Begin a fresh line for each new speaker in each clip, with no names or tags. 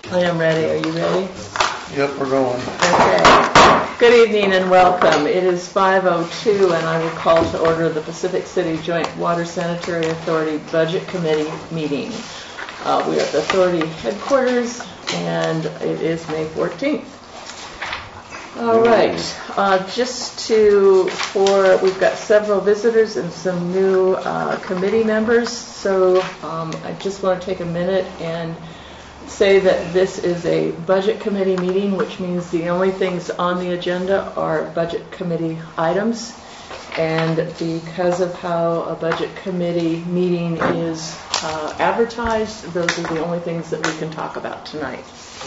I am ready. Are you ready?
Yep, we're going.
Okay. Good evening and welcome. It is 5:02 and I will call to order the Pacific City Joint Water Sanitary Authority Budget Committee meeting. We are at the Authority headquarters and it is May 14th. All right. We've got several visitors and some new committee members, so I just want to take a minute and say that this is a budget committee meeting, which means the only things on the agenda are budget committee items. And because of how a budget committee meeting is advertised, those are the only things that we can talk about tonight.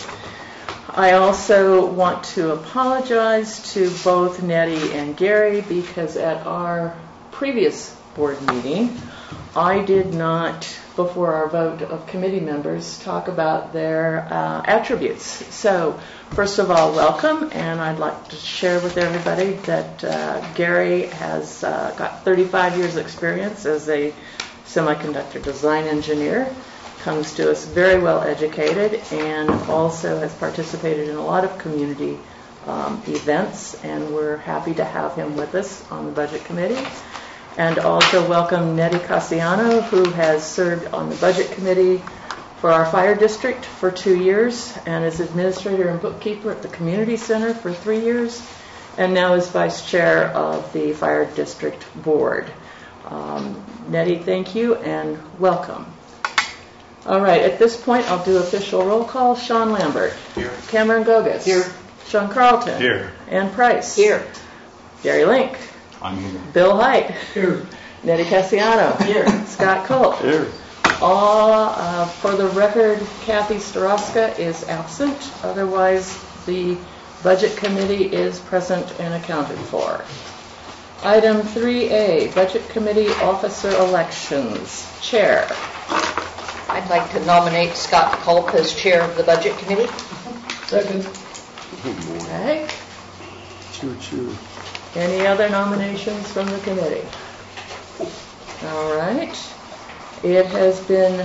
I also want to apologize to both Nettie and Gary because at our previous board meeting, I did not, before our vote of committee members, talk about their attributes. So, first of all, welcome, and I'd like to share with everybody that Gary has got 35 years experience as a semiconductor design engineer, comes to us very well educated, and also has participated in a lot of community events, and we're happy to have him with us on the budget committee. And also welcome Nettie Cassiano, who has served on the budget committee for our fire district for 2 years and is administrator and bookkeeper at the community center for 3 years, and now is vice chair of the fire district board. Nettie, thank you and welcome. All right, at this point, I'll do official roll call. Sean Lambert.
Here.
Cameron Gogas.
Here.
Sean Carlton.
Here.
Ann Price.
Here.
Gary Link.
I'm here.
Bill Height.
Here.
Nettie Cassiano.
Here.
Scott Culp.
Here.
For the record, Kathy Starowska is absent. Otherwise, the budget committee is present and accounted for. Item 3A, Budget Committee Officer Elections. Chair.
I'd like to nominate Scott Culp as chair of the Budget Committee.
Second.
Okay.
Choo-choo.
Any other nominations from the committee? All right. It has been,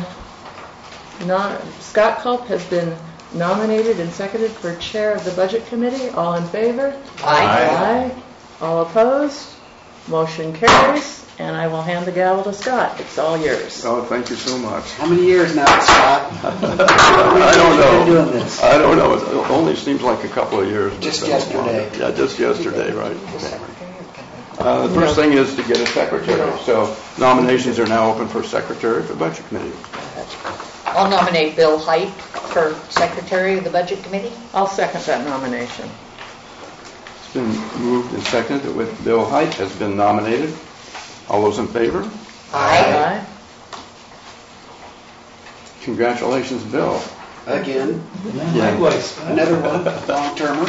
Scott Culp has been nominated and seconded for chair of the Budget Committee. All in favor?
Aye.
Aye. All opposed? Motion carries. And I will hand the gavel to Scott. It's all yours.
Oh, thank you so much.
How many years now, Scott?
I don't know.
You've been doing this.
I don't know. It only seems like a couple of years.
Just yesterday.
Yeah, just yesterday, right. The first thing is to get a secretary. So nominations are now open for secretary for Budget Committee.
I'll nominate Bill Height for secretary of the Budget Committee.
I'll second that nomination.
It's been moved and seconded with Bill Height has been nominated. All those in favor?
Aye.
Congratulations, Bill.
Again.
Yeah.
Likewise. Another one, long-termer.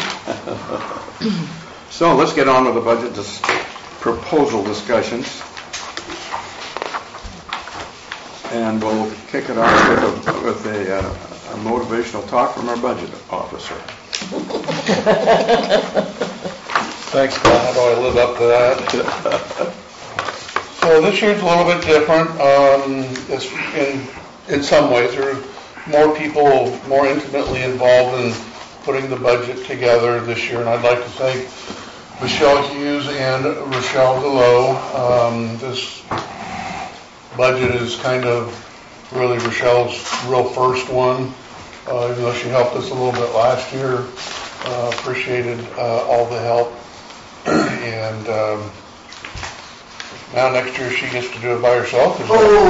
So let's get on with the budget proposal discussions. And we'll kick it off with a motivational talk from our budget officer.
Thanks, Scott. How do I live up to that? So this year's a little bit different. In some ways, there are more people more intimately involved in putting the budget together this year, and I'd like to thank Michelle Hughes and Rochelle Delot. This budget is kind of really Rochelle's real first one, even though she helped us a little bit last year. Appreciated all the help, and now next year she gets to do it by herself.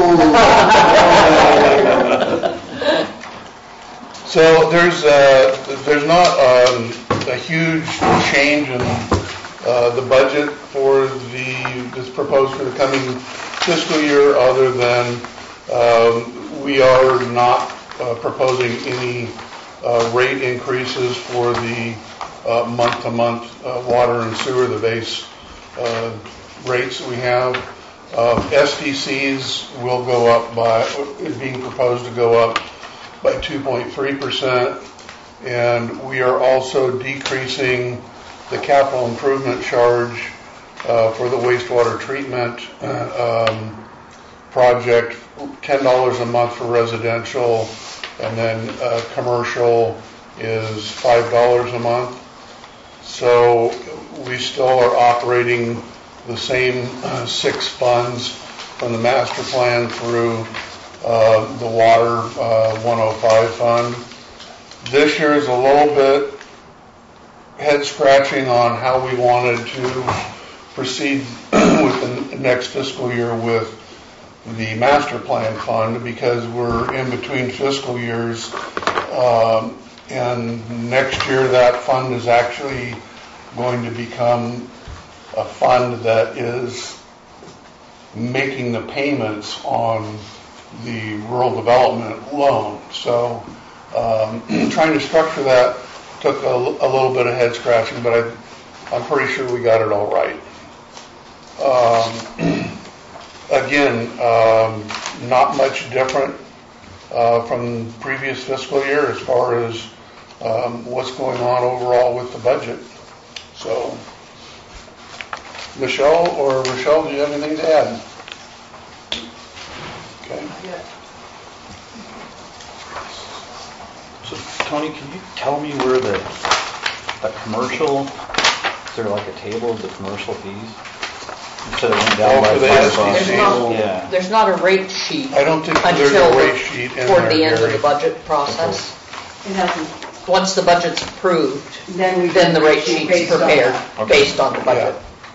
So there's not a huge change in the budget for this proposed for the coming fiscal year, other than we are not proposing any rate increases for the month-to-month water and sewer, the base rates that we have. SDCs will go up is being proposed to go up by 2.3%, and we are also decreasing the capital improvement charge for the wastewater treatment project, $10 a month for residential, and then commercial is $5 a month. So we still are operating the same 6 funds from the master plan through the water 105 fund. This year is a little bit head scratching on how we wanted to proceed with the next fiscal year with the master plan fund, because we're in between fiscal years, and next year that fund is actually going to become a fund that is making the payments on the rural development loan. So trying to structure that took a little bit of head scratching, but I'm pretty sure we got it all right. Again, not much different from previous fiscal year as far as what's going on overall with the budget. So, Michelle or Rochelle, do you have anything to add? Okay.
So, Tony, can you tell me where the commercial, is there like a table of the commercial fees? You said it went down by
for the
$5.
SDC?
There's not a rate sheet
I don't think there's
until
a rate sheet in
toward
there,
the end of
Gary.
the budget process.
It hasn't,
Once the budget's approved,
then
then the rate sheet's
based on
prepared
that.
Okay.
based on the budget.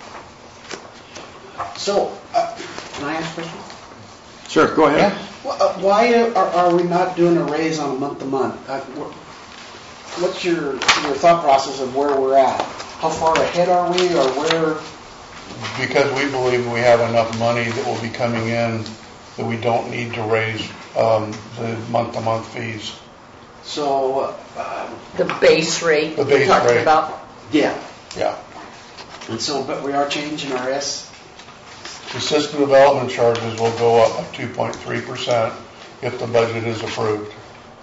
So, can I ask a question?
Sure, go ahead.
Why are we not doing a raise on a month-to-month? What's your thought process of where we're at? How far ahead are we, or where?
Because we believe we have enough money that will be coming in that we don't need to raise the month-to-month fees.
So,
The base rate
The
you're
base
talking
rate.
about.
yeah.
Yeah.
And so, but we are changing our
The system development charges will go up by 2.3% if the budget is approved.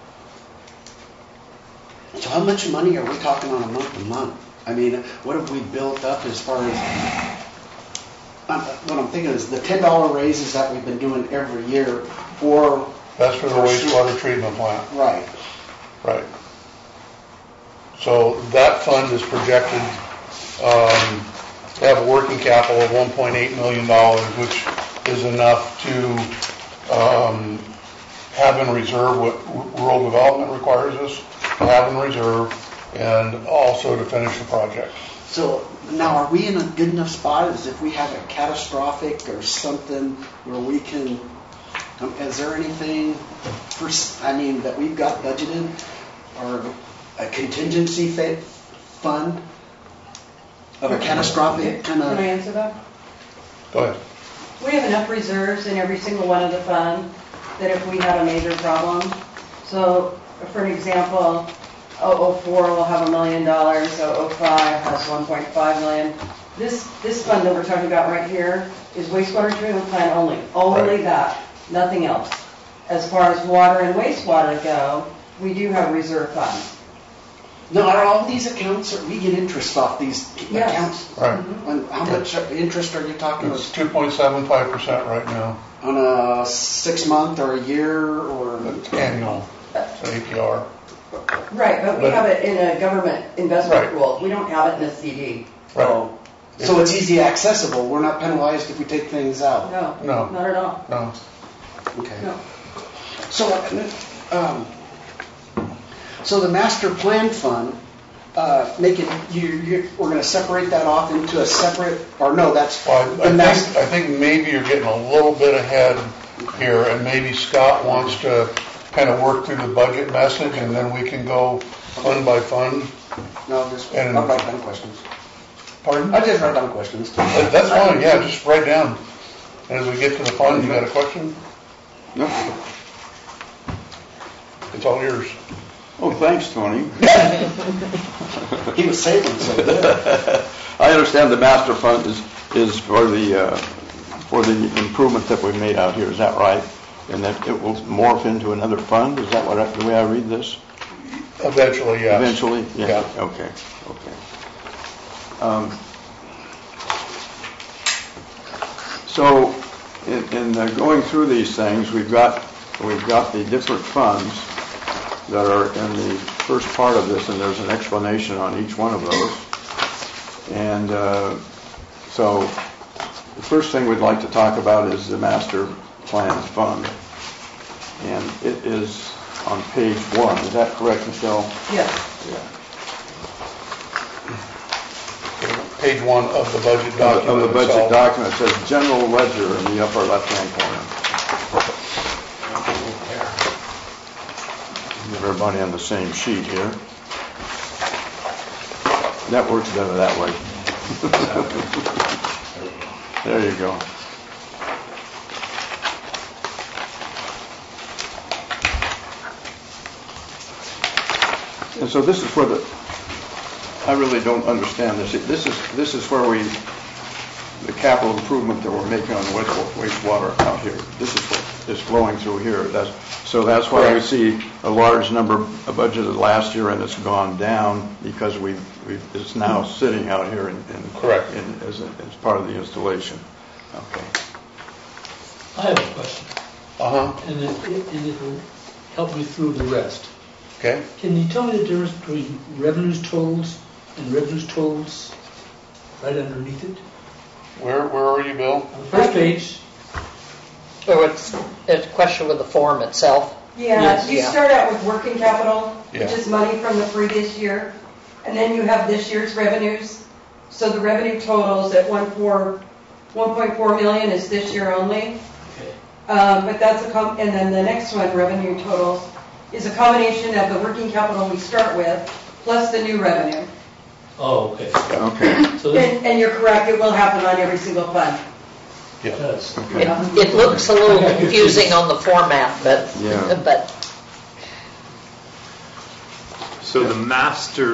So how much money are we talking on a month-to-month? I mean, what have we built up as far as, what I'm thinking is the $10 raises that we've been doing every year, or,
That's for the wastewater treatment plant.
right.
Right. So that fund is projected to have a working capital of $1.8 million, which is enough to have in reserve what rural development requires us to have in reserve, and also to finish the project.
So now, are we in a good enough spot as if we have a catastrophic or something where we can, is there anything, that we've got budgeted, or a contingency fund of a catastrophic kind
Can I
of?
answer that?
Go ahead.
We have enough reserves in every single one of the fund that if we had a major problem, so for an example, 004 will have $1 million, 005 has 1.5 million. This fund that we're talking about right here is wastewater treatment plant only
Right.
that, nothing else. As far as water and wastewater go, we do have reserve funds.
Now, are all these accounts, we get interest off these
Yes.
accounts?
Right.
And how much interest are you talking
It's
about?
2.75% right now.
On a 6-month or a year, or?
It's annual. It's an APR.
Right, but we
But-
have it in a government investment
Right.
pool. We don't have it in a CD.
Right.
Oh. So it's easy accessible, we're not penalized if we take things out?
No,
No.
not at all.
No.
Okay.
No.
So the master plan fund, we're going to separate that off into a separate, or no, that's
Well,
the master.
I think maybe you're getting a little bit ahead here, and maybe Scott wants to kind of work through the budget message, and then we can go fund by fund.
No, just,
And-
I'll write down questions.
Pardon?
I just write down questions.
That's fine, yeah, just write down. And as we get to the fund, you got a question?
No?
It's all yours.
Oh, thanks, Tony.
He was saving so good.
I understand the master fund is for the improvement that we made out here, is that right? And that it will morph into another fund, is that the way I read this?
Eventually, yes.
Eventually?
Yeah.
Okay. So, in going through these things, we've got the different funds, that are in the first part of this, and there's an explanation on each one of those. And so the first thing we'd like to talk about is the master plan fund. And it is on page 1. Is that correct, Michelle?
Yes.
Yeah.
Page 1 of the budget document.
Of the budget
itself.
document, it says general ledger in the upper left-hand corner. Give everybody on the same sheet here. That works better that way. There you go. And so this is where I really don't understand this. This is where the capital improvement that we're making on the wastewater out here. This is what is flowing through here. So that's why we see a large number budgeted last year, and it's gone down because it's now sitting out here
Correct.
As part of the installation. Okay.
I have a question, and it will help me through the rest.
Okay.
Can you tell me the difference between revenues totals and revenues totals right underneath it?
Where are you, Bill?
On the first page,
So it's a question with the form itself.
Yeah,
Yes.
you
Yeah.
start out with working capital, which
Yeah.
is money from the previous year, and then you have this year's revenues. So the revenue totals at 1.4 million is this year only.
okay.
But that's and then the next one, revenue totals, is a combination of the working capital we start with plus the new revenue.
Oh, okay.
Okay.
So this
And you're correct, it will happen on every single fund.
does.
It looks a little confusing on the format,
Yeah.
but
So the master,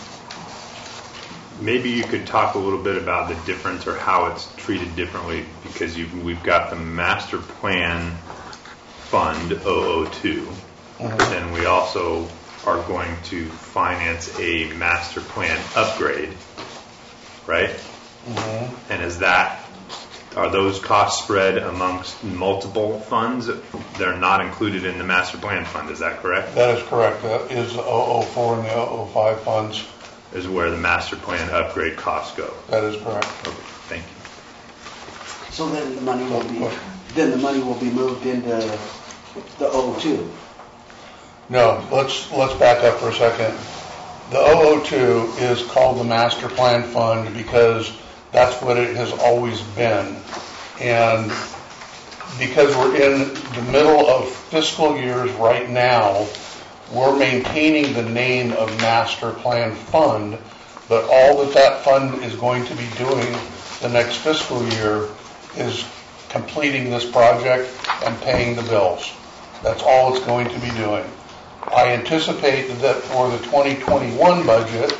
maybe you could talk a little bit about the difference or how it's treated differently, because we've got the master plan fund 002, but then we also are going to finance a master plan upgrade, right? And are those costs spread amongst multiple funds? They're not included in the master plan fund, is that correct?
That is correct. That is the 004 and the 005 funds.
Is where the master plan upgrade costs go.
That is correct.
Okay, thank you.
So then the money will be moved into the 002.
No, let's back up for a second. The 002 is called the master plan fund because that's what it has always been. And because we're in the middle of fiscal years right now, we're maintaining the name of master plan fund, but all that fund is going to be doing the next fiscal year is completing this project and paying the bills. That's all it's going to be doing. I anticipate that for the 2021 budget,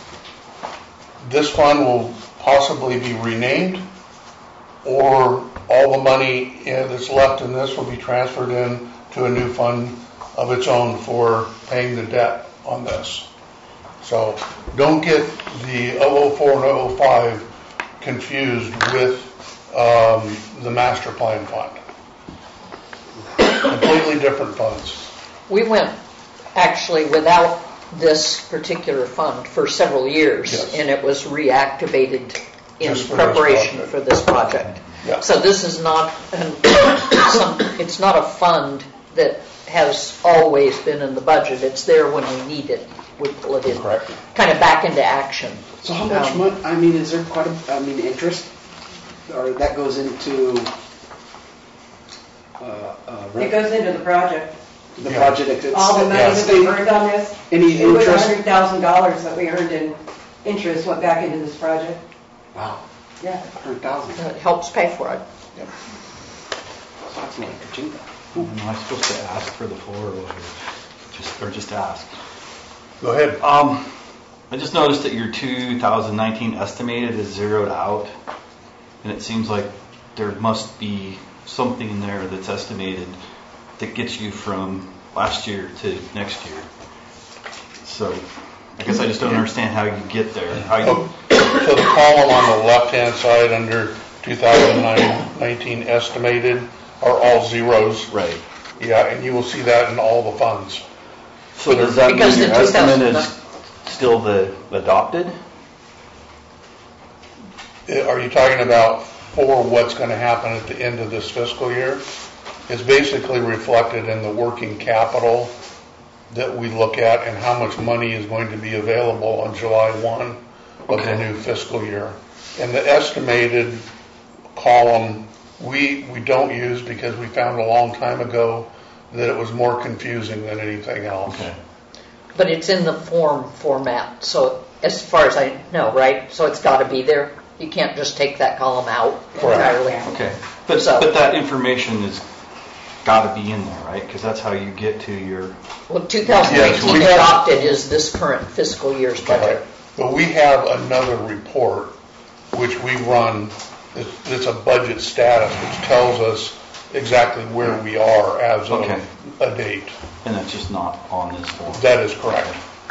this fund will possibly be renamed, or all the money that's left in this will be transferred in to a new fund of its own for paying the debt on this. So don't get the 004 and 005 confused with the master plan fund. Completely different funds.
we went actually without this particular fund for several years,
Yes.
and it was reactivated in
Just for this
preparation
project.
for this project.
Yeah.
So this is not, it's not a fund that has always been in the budget. It's there when we need it. We pull it in,
Correct.
kind of back into action.
So how much money, is there quite interest? Or that goes into
It goes into the project.
the
Yeah.
project itself?
All the money that we earned on this,
Any
it was
interest?
$100,000 that we earned in interest went back into this project.
Wow,
Yeah.
100,000.
It helps pay for it.
That's like a cheap.
Am I supposed to ask for the floor or just ask?
Go ahead.
I just noticed that your 2019 estimated is zeroed out, and it seems like there must be something in there that's estimated that gets you from last year to next year. So I guess I just don't understand how you get there.
So the column on the left-hand side under 2019 estimated are all zeros.
Right.
Yeah, and you will see that in all the funds.
So does that mean
Because the
your estimate
2000
is still the adopted?
Are you talking about for what's going to happen at the end of this fiscal year? It's basically reflected in the working capital that we look at and how much money is going to be available on July 1 of the
Okay.
new fiscal year. And the estimated column, we don't use because we found a long time ago that it was more confusing than anything else.
Okay.
But it's in the format, so as far as I know, right? So it's got to be there. You can't just take that column out
Correct.
entirely.
Okay. But
So-
that information is got to be in there, right? Because that's how you get to your.
Well, 2018
Yes,
adopted is this current fiscal year's budget.
Right. But we have another report which we run, it's a budget status, which tells us exactly where we are as of
Okay.
a date.
And that's just not on this form.
That is correct.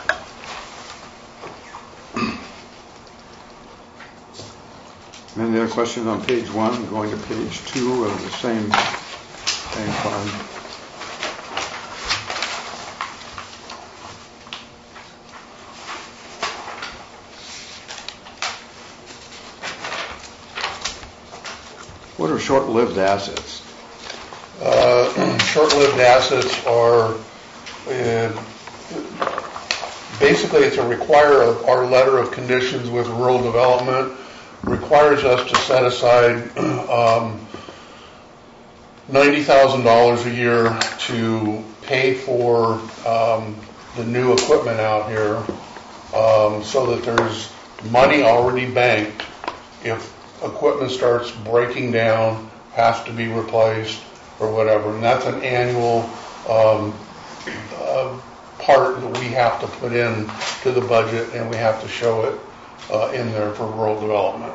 Any other questions on page 1, going to page 2 of the same fund? What are short-lived assets?
Short-lived assets are, basically it's a our letter of conditions with rural development requires us to set aside $90,000 a year to pay for the new equipment out here, so that there's money already banked. If equipment starts breaking down, has to be replaced or whatever, and that's an annual part that we have to put in to the budget, and we have to show it in there for rural development.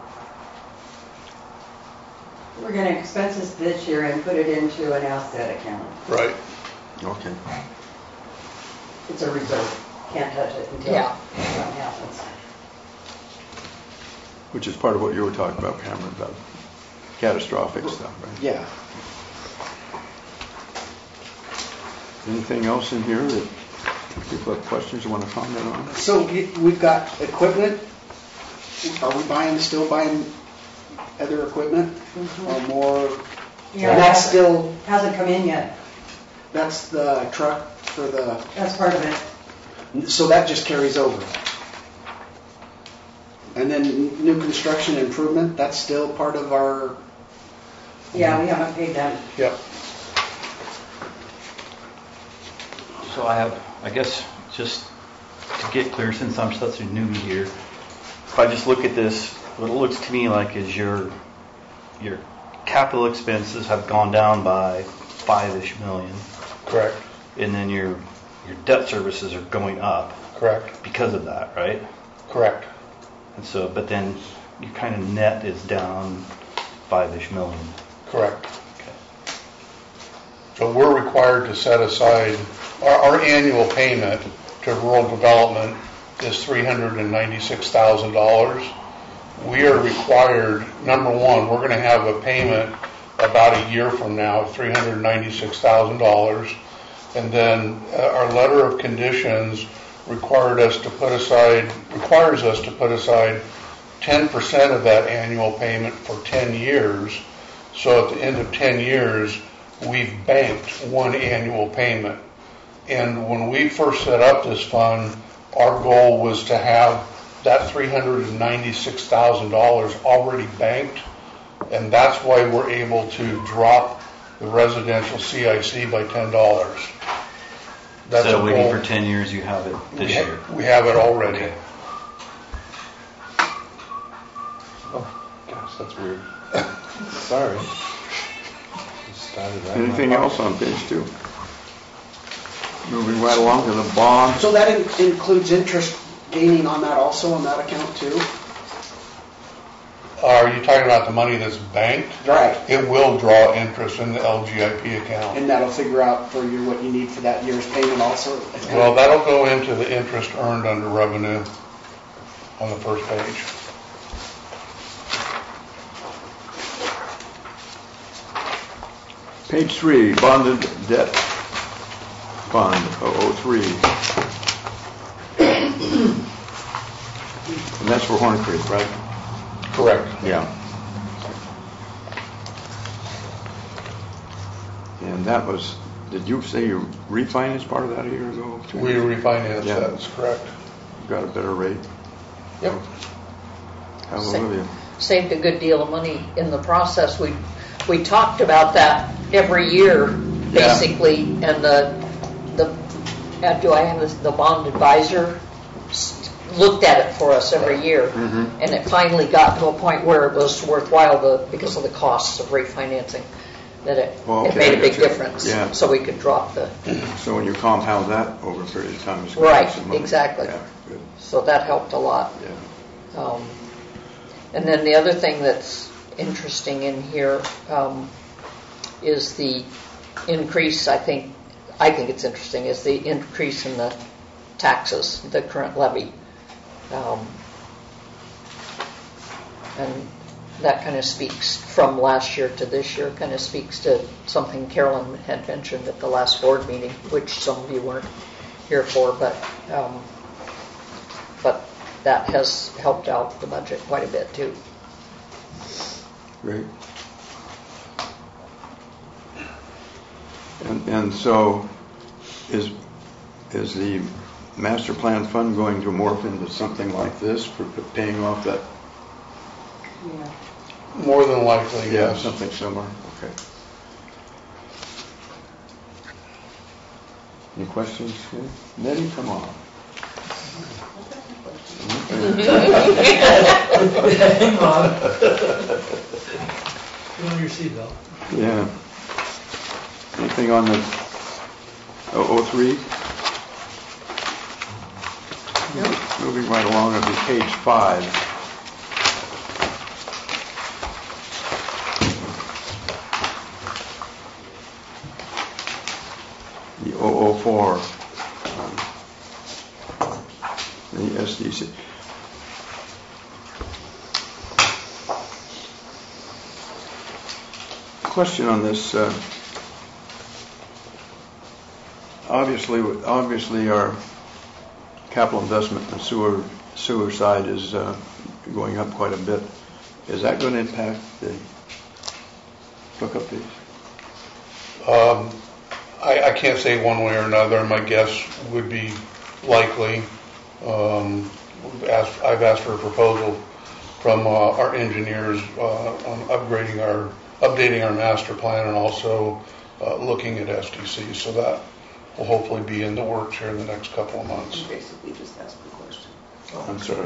We're going to expense this year and put it into an asset account.
Right.
Okay.
It's a reserve. Can't touch it until
Yeah.
something happens.
Which is part of what you were talking about, Cameron, about catastrophic stuff, right?
Yeah.
Anything else in here that people have questions you want to comment on?
So we've got equipment. Are we still buying other equipment or more?
Yeah,
And that's still,
hasn't come in yet.
that's the truck for the,
That's part of it.
so that just carries over. And then new construction improvement, that's still part of our,
Yeah, we haven't paid that.
Yep.
So I guess, just to get clear, since I'm such a newbie here, if I just look at this, what it looks to me like is your capital expenses have gone down by $5-ish million,
Correct.
and then your debt services are going up
Correct.
because of that, right?
Correct.
And so, but then your kind of net is down $5-ish million.
Correct.
Okay.
So we're required to set aside, our annual payment to rural development is $396,000. We are required, number one, we're going to have a payment about a year from now of $396,000. And then our letter of conditions requires us to put aside 10% of that annual payment for 10 years. So at the end of 10 years, we've banked one annual payment. And when we first set up this fund, our goal was to have that $396,000 already banked, and that's why we're able to drop the residential CIC by $10. That's
Instead of
a
waiting
goal.
for 10 years, you have it this year.
We have it already.
Okay.
Oh, gosh, that's weird. Sorry.
Anything else on page 2? Moving right along to the bonds.
so that includes interest gaining on that also, on that account too?
Are you talking about the money that's banked?
Right.
It will draw interest in the LGIP account.
And that'll figure out for you what you need for that year's payment also? It's kind
Well,
of-
that'll go into the interest earned under revenue on the first page.
Page 3, bonded debt Fund 003. And that's for Horn Creek, right?
Correct.
Yeah. And that was, did you say you refinanced part of that a year ago?
We refinanced,
Yeah.
that's correct.
Got a better rate?
Yep.
Hallelujah.
Saved a good deal of money in the process. We talked about that every year, basically, and do I have the bond advisor looked at it for us every year, and it finally got to a point where it was worthwhile because of the costs of refinancing, that it made a big difference.
Yeah.
So we could drop the.
So when you compound that over a period of time, it's
Right,
some money.
exactly.
Yeah, good.
So that helped a lot.
Yeah.
And then the other thing that's interesting in here is the increase, I think it's interesting, is the increase in the taxes, the current levy. And that kind of speaks from last year to this year, kind of speaks to something Carolyn had mentioned at the last board meeting, which some of you weren't here for, but that has helped out the budget quite a bit too.
Great. And so is the master plan fund going to morph into something like this for paying off that?
Yeah.
More than likely,
Yeah,
yes.
something similar. Okay. Any questions? Nettie, come on.
Hang on. Put on your seatbelt.
Yeah. Anything on the 003? Moving right along, it'll be page 5. The 004. The SDC. Question on this. Obviously, our capital investment in the sewer side is going up quite a bit. Is that going to impact the hookup fees?
I can't say one way or another. My guess would be likely. I've asked for a proposal from our engineers on updating our master plan and also looking at SDC. So that will hopefully be in the works here in the next couple of months.
Basically just ask the question.
I'm sorry.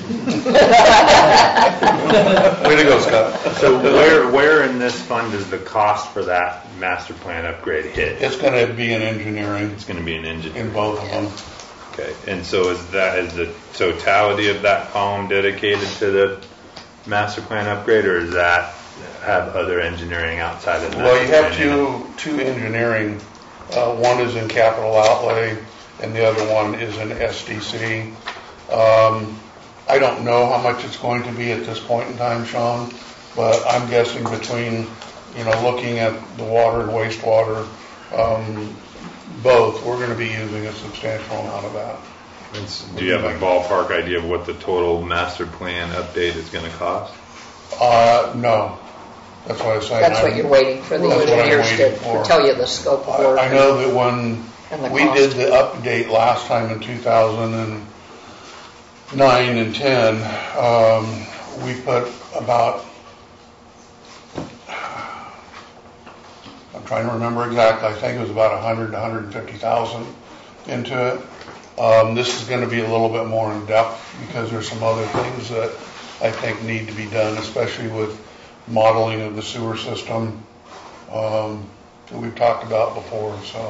Way to go, Scott.
So where in this fund does the cost for that master plan upgrade hit?
It's going to be in engineering
It's going to be an engineer.
in both of them.
Okay, and so is the totality of that column dedicated to the master plan upgrade, or does that have other engineering outside of that?
Well, you have two engineering. One is in capital outlay, and the other one is in SDC. I don't know how much it's going to be at this point in time, Sean, but I'm guessing between, looking at the water and wastewater, both, we're going to be using a substantial amount of that.
Do you have a ballpark idea of what the total master plan update is going to cost?
No. That's what I was saying.
That's what you're waiting for the
That's what I'm
engineers
waiting
to
for.
tell you the scope of work.
I know that when
and the
we
cost.
did the update last time in 2009 and 10, we put about, I'm trying to remember exactly, I think it was about 100 to 150,000 into it. This is going to be a little bit more in depth because there's some other things that I think need to be done, especially with modeling of the sewer system that we've talked about before. So,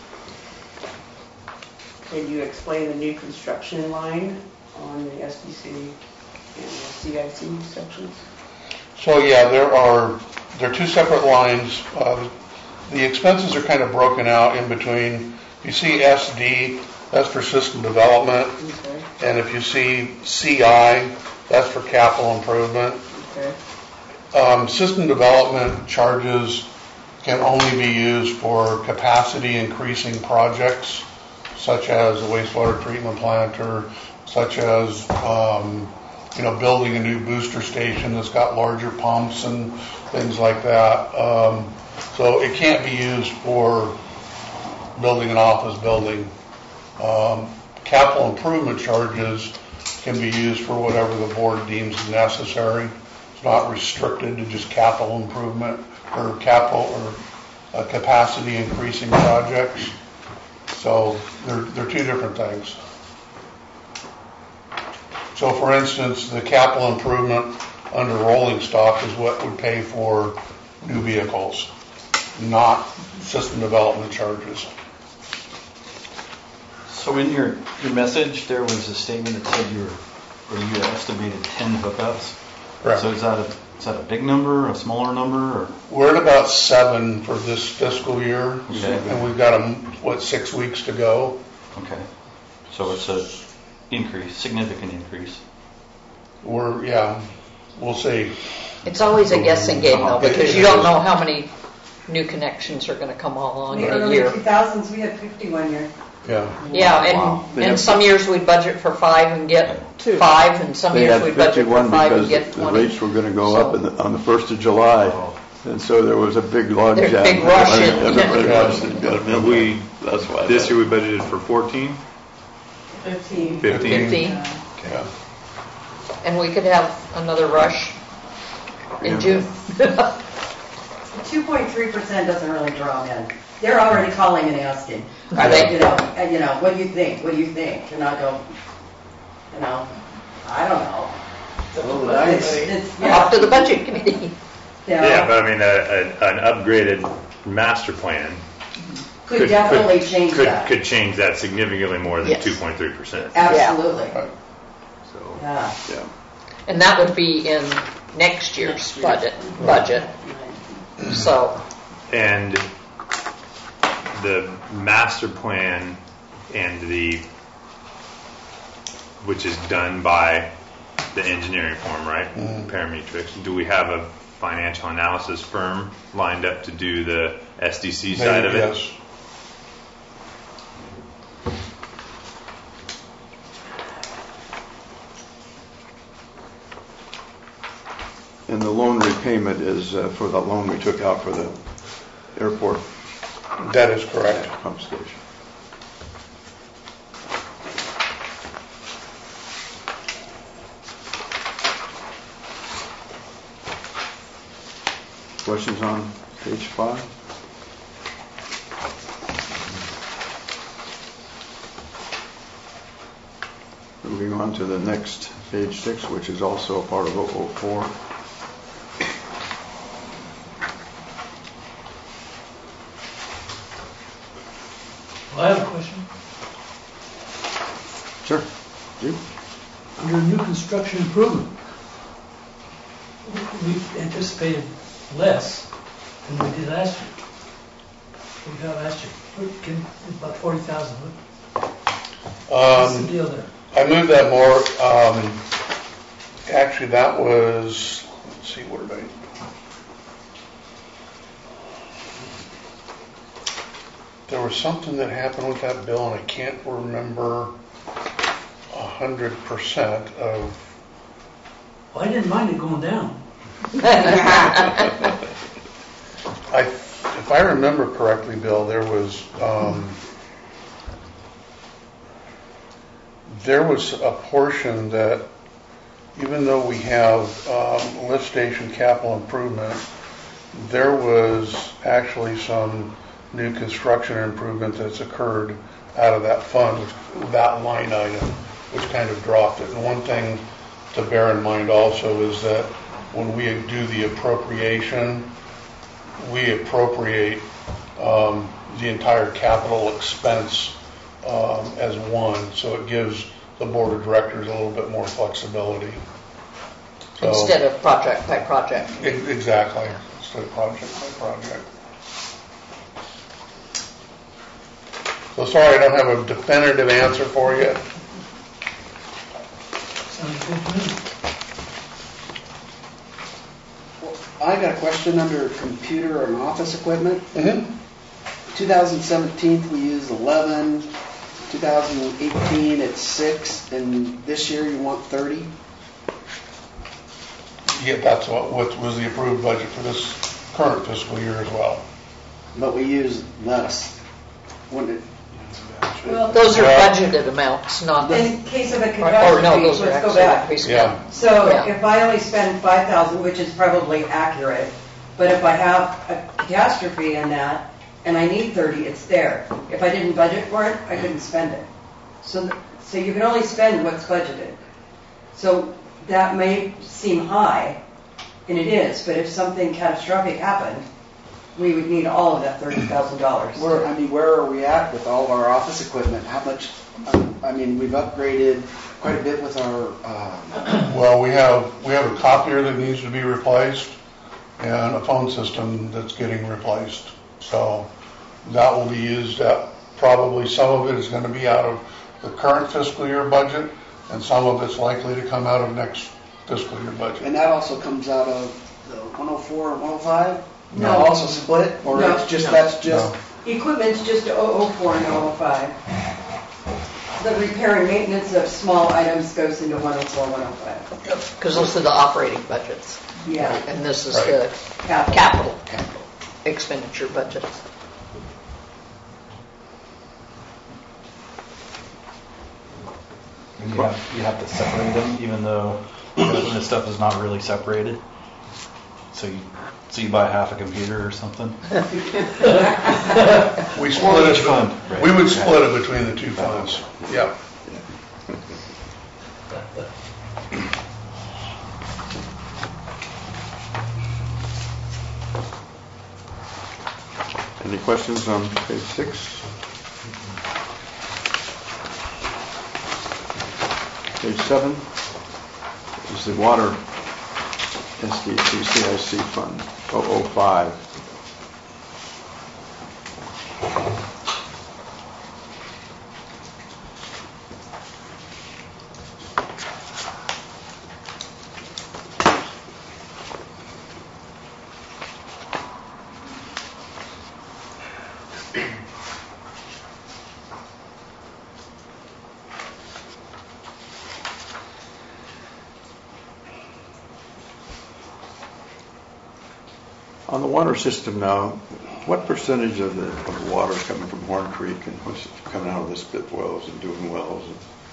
Can you explain the new construction line on the SDC and the CIC sections?
So yeah, there are two separate lines. The expenses are kind of broken out in between. If you see SD, that's for system development,
Okay.
and if you see CI, that's for capital improvement.
Okay.
System development charges can only be used for capacity increasing projects, such as a wastewater treatment plant, or such as, building a new booster station that's got larger pumps and things like that. So it can't be used for building an office building. Capital improvement charges can be used for whatever the board deems necessary. It's not restricted to just capital improvement or capacity increasing projects. So they're two different things. So for instance, the capital improvement under rolling stock is what would pay for new vehicles, not system development charges.
So in your message, there was a statement that said you estimated 10 hookups.
Correct.
So is that a big number, a smaller number, or?
We're at about 7 for this fiscal year,
Okay.
and we've got 6 weeks to go.
Okay. So it's a significant increase.
We'll see.
It's always a guessing game though, because you don't know how many new connections are going to come along
In
in
the
a
early
year.
2000s, we had 51 years.
Yeah.
Yeah, and some years we'd budget for 5 and get 5, and some
They
years
had
we'd budget for
51
5 and
because
get
the
20.
rates were going to go up on the 1st of July. And so there was a big log
There's
jam.
big rush in.
Everybody rushed and got them in
We,
there. That's why.
this year we budgeted for 14,
15.
15.
15,
Yeah.
and we could have another rush in
Yeah.
June.
2.3% doesn't really draw them in. They're already calling and asking.
Are they?
What do you think? What do you think? And I go, I don't know. It's
Off to the budget committee.
Yeah, but I mean, an upgraded master plan
Could definitely change that.
Could change that significantly more than
Yes.
2.3%.
Absolutely.
So,
Yeah.
Yeah.
And that would be in next year's budget. So,
and the master plan which is done by the engineering firm, right? Parametrics. Do we have a financial analysis firm lined up to do the SDC side of it?
Yes.
And the loan repayment is for the loan we took out for the airport
That is correct.
pump station. Questions on page 5? Moving on to the next, page 6, which is also a part of 004.
Well, I have a question.
Sure. You?
Under new construction improvement, we anticipated less than we did last year. We got last year. About 40,000. What's the deal there?
I moved that more. Actually, that was, let's see, what did I? There was something that happened with that bill, and I can't remember 100% of.
Well, I didn't mind it going down.
If I remember correctly, Bill, there was a portion that, even though we have lift station capital improvement, there was actually some new construction improvement that's occurred out of that fund, that line item, which kind of dropped it. And one thing to bear in mind also is that when we do the appropriation, we appropriate the entire capital expense as one, so it gives the board of directors a little bit more flexibility. So,
instead of project by project.
Exactly, instead of project by project. So sorry, I don't have a definitive answer for you.
Sounds good to me.
I got a question under computer and office equipment.
Mhm.
2017, we used 11. 2018, it's 6. And this year, you want 30?
Yeah, that's what was the approved budget for this current fiscal year as well.
But we used less. Wouldn't it?
Well,
Those are
Well-
budgeted amounts, not,
in case of a
or no,
catastrophe,
those are
let's go
actually
back.
increased.
Yeah.
So
Yeah.
if I only spend 5,000, which is probably accurate, but if I have a catastrophe in that and I need 30, it's there. If I didn't budget for it, I couldn't spend it. So you can only spend what's budgeted. So that may seem high, and it is, but if something catastrophic happened, we would need all of that $30,000.
Where are we at with all of our office equipment? How much? We've upgraded quite a bit with our.
Well, we have a copier that needs to be replaced and a phone system that's getting replaced. So that will be used up. Probably some of it is going to be out of the current fiscal year budget, and some of it's likely to come out of next fiscal year budget.
And that also comes out of the 104 and 105?
No.
Also split? Or
No.
it's just,
No.
that's just,
Equipment's just 004 and 005. The repair and maintenance of small items goes into 104, 105.
Because those are the operating budgets.
Yeah.
And this is
Right.
the
Capital.
capital expenditure budgets.
And you have to separate them, even though this stuff is not really separated. So you buy half a computer or something.
We split it.
fund, right.
We would split it between the two funds. Yeah.
Any questions on page 6? Page 7 is the water SDC CIC fund, 005. On the water system now, what percentage of the water is coming from Horn Creek and what's coming out of the split wells and doing wells?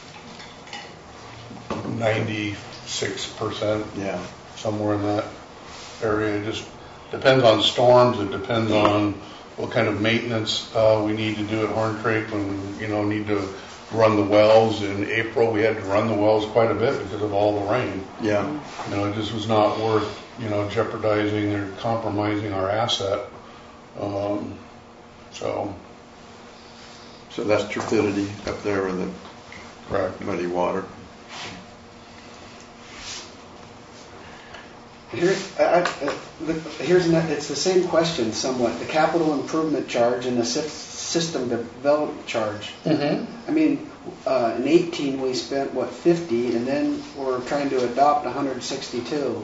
96%,
Yeah.
somewhere in that area. It just depends on storms. It depends on what kind of maintenance we need to do at Horn Creek when, need to run the wells. In April, we had to run the wells quite a bit because of all the rain.
Yeah.
It just was not worth, jeopardizing or compromising our asset. So
that's turbidity up there with the
correct.
muddy water.
It's the same question somewhat. The capital improvement charge and the system development charge.
Mm-hmm.
In 18 we spent 50, and then we're trying to adopt 162.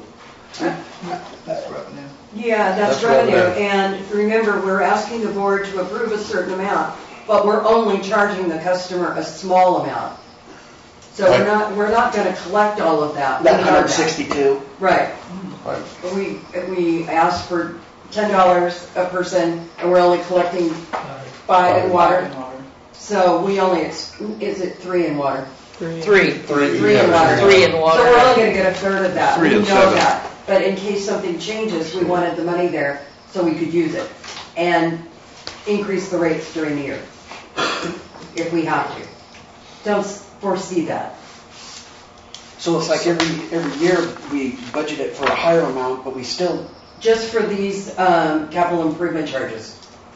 Yeah, that's
That's
revenue.
revenue.
And remember, we're asking the board to approve a certain amount, but we're only charging the customer a small amount. So
Right.
we're not going to collect all of that.
That
We know
162.
Right.
Right.
We asked for $10 a person, and we're only collecting 5 in water. So we only, is it 3 in water?
Three.
Three in water.
3 in water.
So we're only going to get a third of that.
3
We
and
know
7.
that. But in case something changes, we wanted the money there so we could use it and increase the rates during the year if we have to. Don't foresee that.
So it's like every year we budget it for a higher amount, but we still.
Just for these capital improvement charges.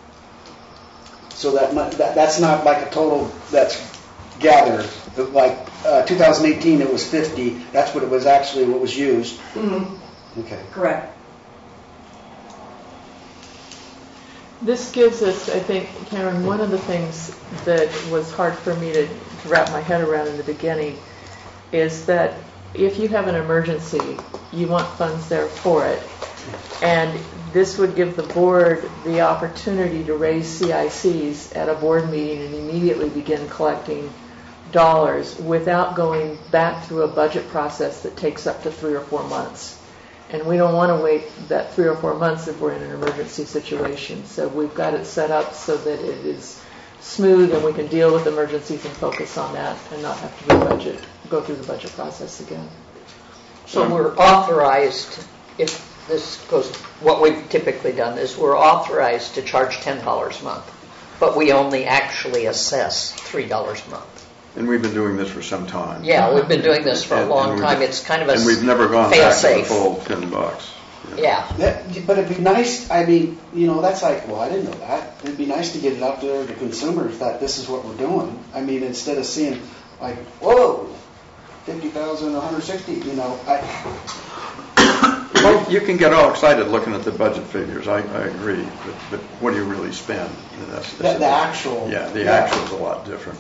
So that's not like a total that's gathered. Like 2018, it was 50. That's what it was actually what was used.
Mm-hmm.
Okay.
Correct.
This gives us, I think, Karen, one of the things that was hard for me to wrap my head around in the beginning is that if you have an emergency, you want funds there for it. And this would give the board the opportunity to raise CICs at a board meeting and immediately begin collecting dollars without going back through a budget process that takes up to 3 or 4 months. And we don't want to wait that 3 or 4 months if we're in an emergency situation. So we've got it set up so that it is smooth and we can deal with emergencies and focus on that and not have to go through the budget process again.
So we're authorized, if this goes, what we've typically done is we're authorized to charge $10 a month, but we only actually assess $3 a month.
And we've been doing this for some time.
Yeah, we've been doing this for a long time. It's kind of a
And we've never gone back to the
fail-safe.
full $10.
Yeah.
But it'd be nice, I mean, that's like, well, I didn't know that. It'd be nice to get it out there to consumers that this is what we're doing. I mean, instead of seeing like, whoa, 50,000, 160,
Well, you can get all excited looking at the budget figures, I agree, but what do you really spend?
The actual.
Yeah, the actual's a lot different.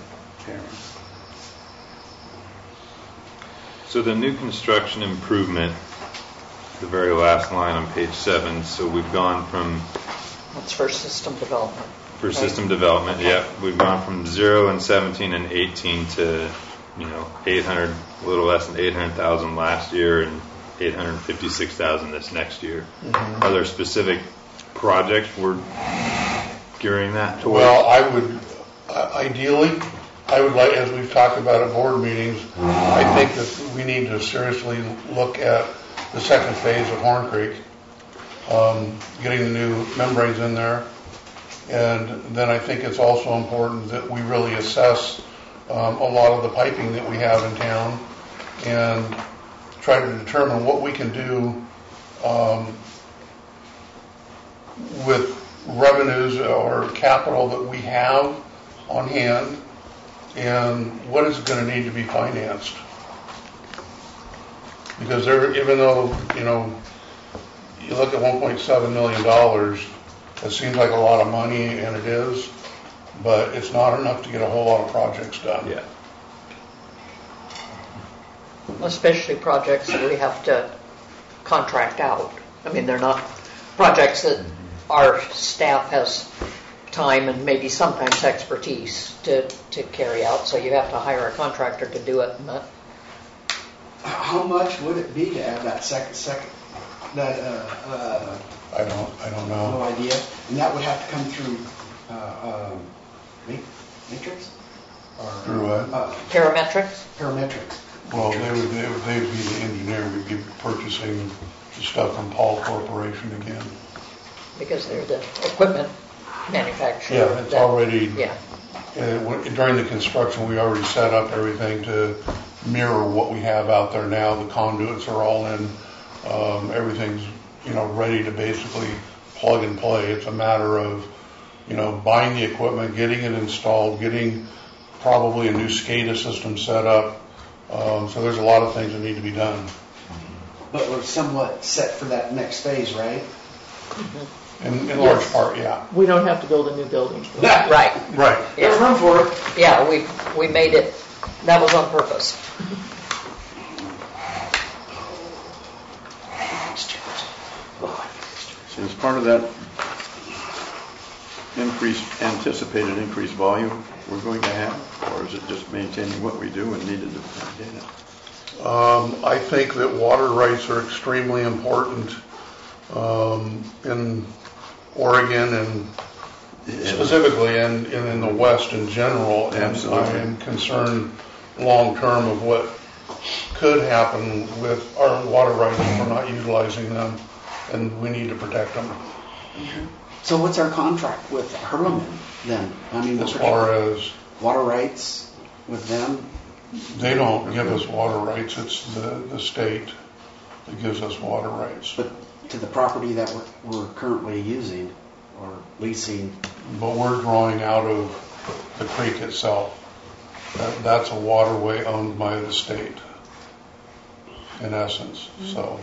So the new construction improvement, the very last line on page 7, so we've gone from,
That's for system development.
for system development, yep, we've gone from 0 in 17 and 18 to, 800, a little less than 800,000 last year and 856,000 this next year.
Mm-hmm.
Are there specific projects we're gearing that towards?
Well, I would, ideally, I would like, as we've talked about at board meetings, I think that we need to seriously look at the second phase of Horn Creek, getting the new membranes in there. And then I think it's also important that we really assess a lot of the piping that we have in town and try to determine what we can do with revenues or capital that we have on hand and what is going to need to be financed. Because even though, you look at $1.7 million, it seems like a lot of money, and it is, but it's not enough to get a whole lot of projects done.
Yeah.
Especially projects that we have to contract out. I mean, they're not projects that our staff has time and maybe sometimes expertise to carry out, so you have to hire a contractor to do it.
How much would it be to add that second, that,
I don't
no
know.
idea? And that would have to come through, Matrix? Or,
Through what?
Parametrics?
Parametrics.
Well, they'd be the engineer. We'd be purchasing the stuff from Paul Corporation again.
Because they're the equipment manufacturer.
Yeah, it's already,
Yeah.
during the construction, we already set up everything to mirror what we have out there now. The conduits are all in. Everything's, ready to basically plug and play. It's a matter of, buying the equipment, getting it installed, getting probably a new SCADA system set up. So there's a lot of things that need to be done.
But we're somewhat set for that next phase, right?
In large part, yeah.
We don't have to build a new building.
Right.
Right.
There's room for it.
Yeah, we made it, that was on purpose.
So as part of that anticipated increased volume we're going to have, or is it just maintaining what we do and needed to maintain it?
I think that water rights are extremely important in Oregon and specifically and in the West in general. And
Absolutely.
I am concerned long-term of what could happen with our water rights if we're not utilizing them, and we need to protect them.
So what's our contract with Hurleman then? I mean,
As far as
water rights with them?
they don't give us water rights, it's the state that gives us water rights.
But to the property that we're currently using or leasing?
But we're drawing out of the creek itself. That's a waterway owned by the state, in essence, so.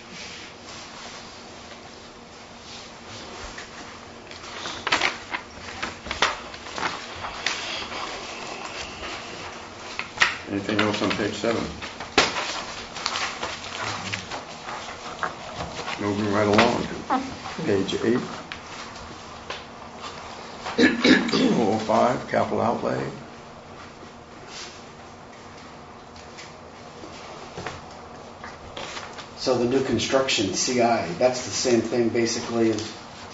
Anything else on page 7? Moving right along to page 8. 005, capital outlay.
So the new construction, CI, that's the same thing basically as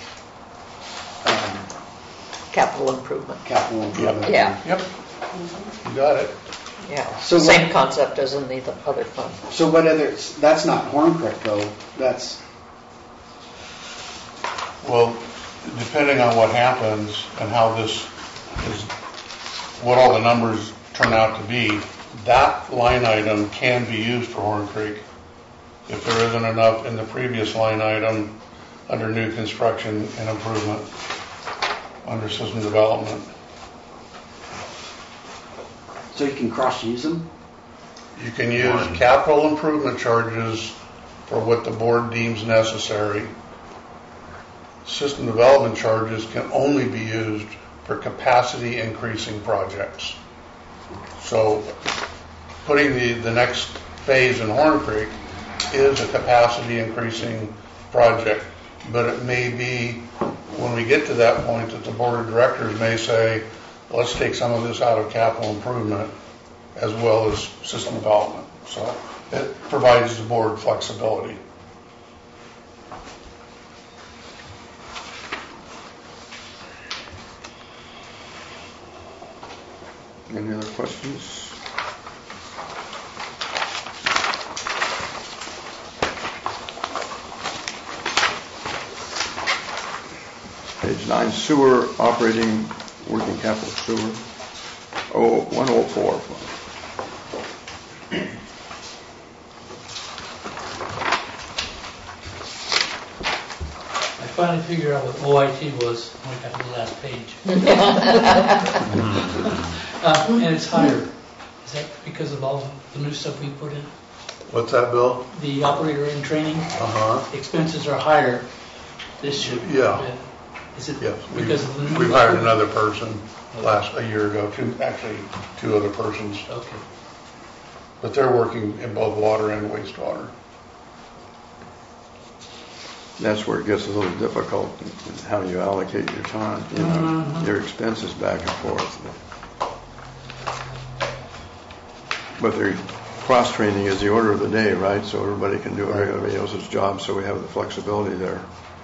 Capital improvement.
capital improvement.
Yeah,
Yep. You got it.
yeah.
So
Same
what-
concept as in the other fund.
So what other, that's not Horn Creek though, that's,
Well, depending on what happens and how this is, what all the numbers turn out to be, that line item can be used for Horn Creek. If there isn't enough in the previous line item under new construction and improvement, under system development.
so you can cross-use them?
You can use capital improvement charges for what the board deems necessary. System development charges can only be used for capacity increasing projects. So putting the next phase in Horn Creek is a capacity increasing project, but it may be when we get to that point that the board of directors may say, let's take some of this out of capital improvement as well as system development. So it provides the board flexibility.
Any other questions? Page 9, sewer operating working capital sewer. 104.
I finally figured out what OIT was when I got to the last page. And it's higher. Is that because of all the new stuff we put in?
What's that, Bill?
The operator in training
Uh-huh.
expenses are higher this year.
Yeah.
Is it
Yes.
because of the new?
We've hired another person a year ago, two other persons,
Okay.
but they're working in both water and wastewater.
That's where it gets a little difficult, how you allocate your time, your expenses back and forth. But their cross-training is the order of the day, right? So everybody can do everybody else's job, so we have the flexibility there.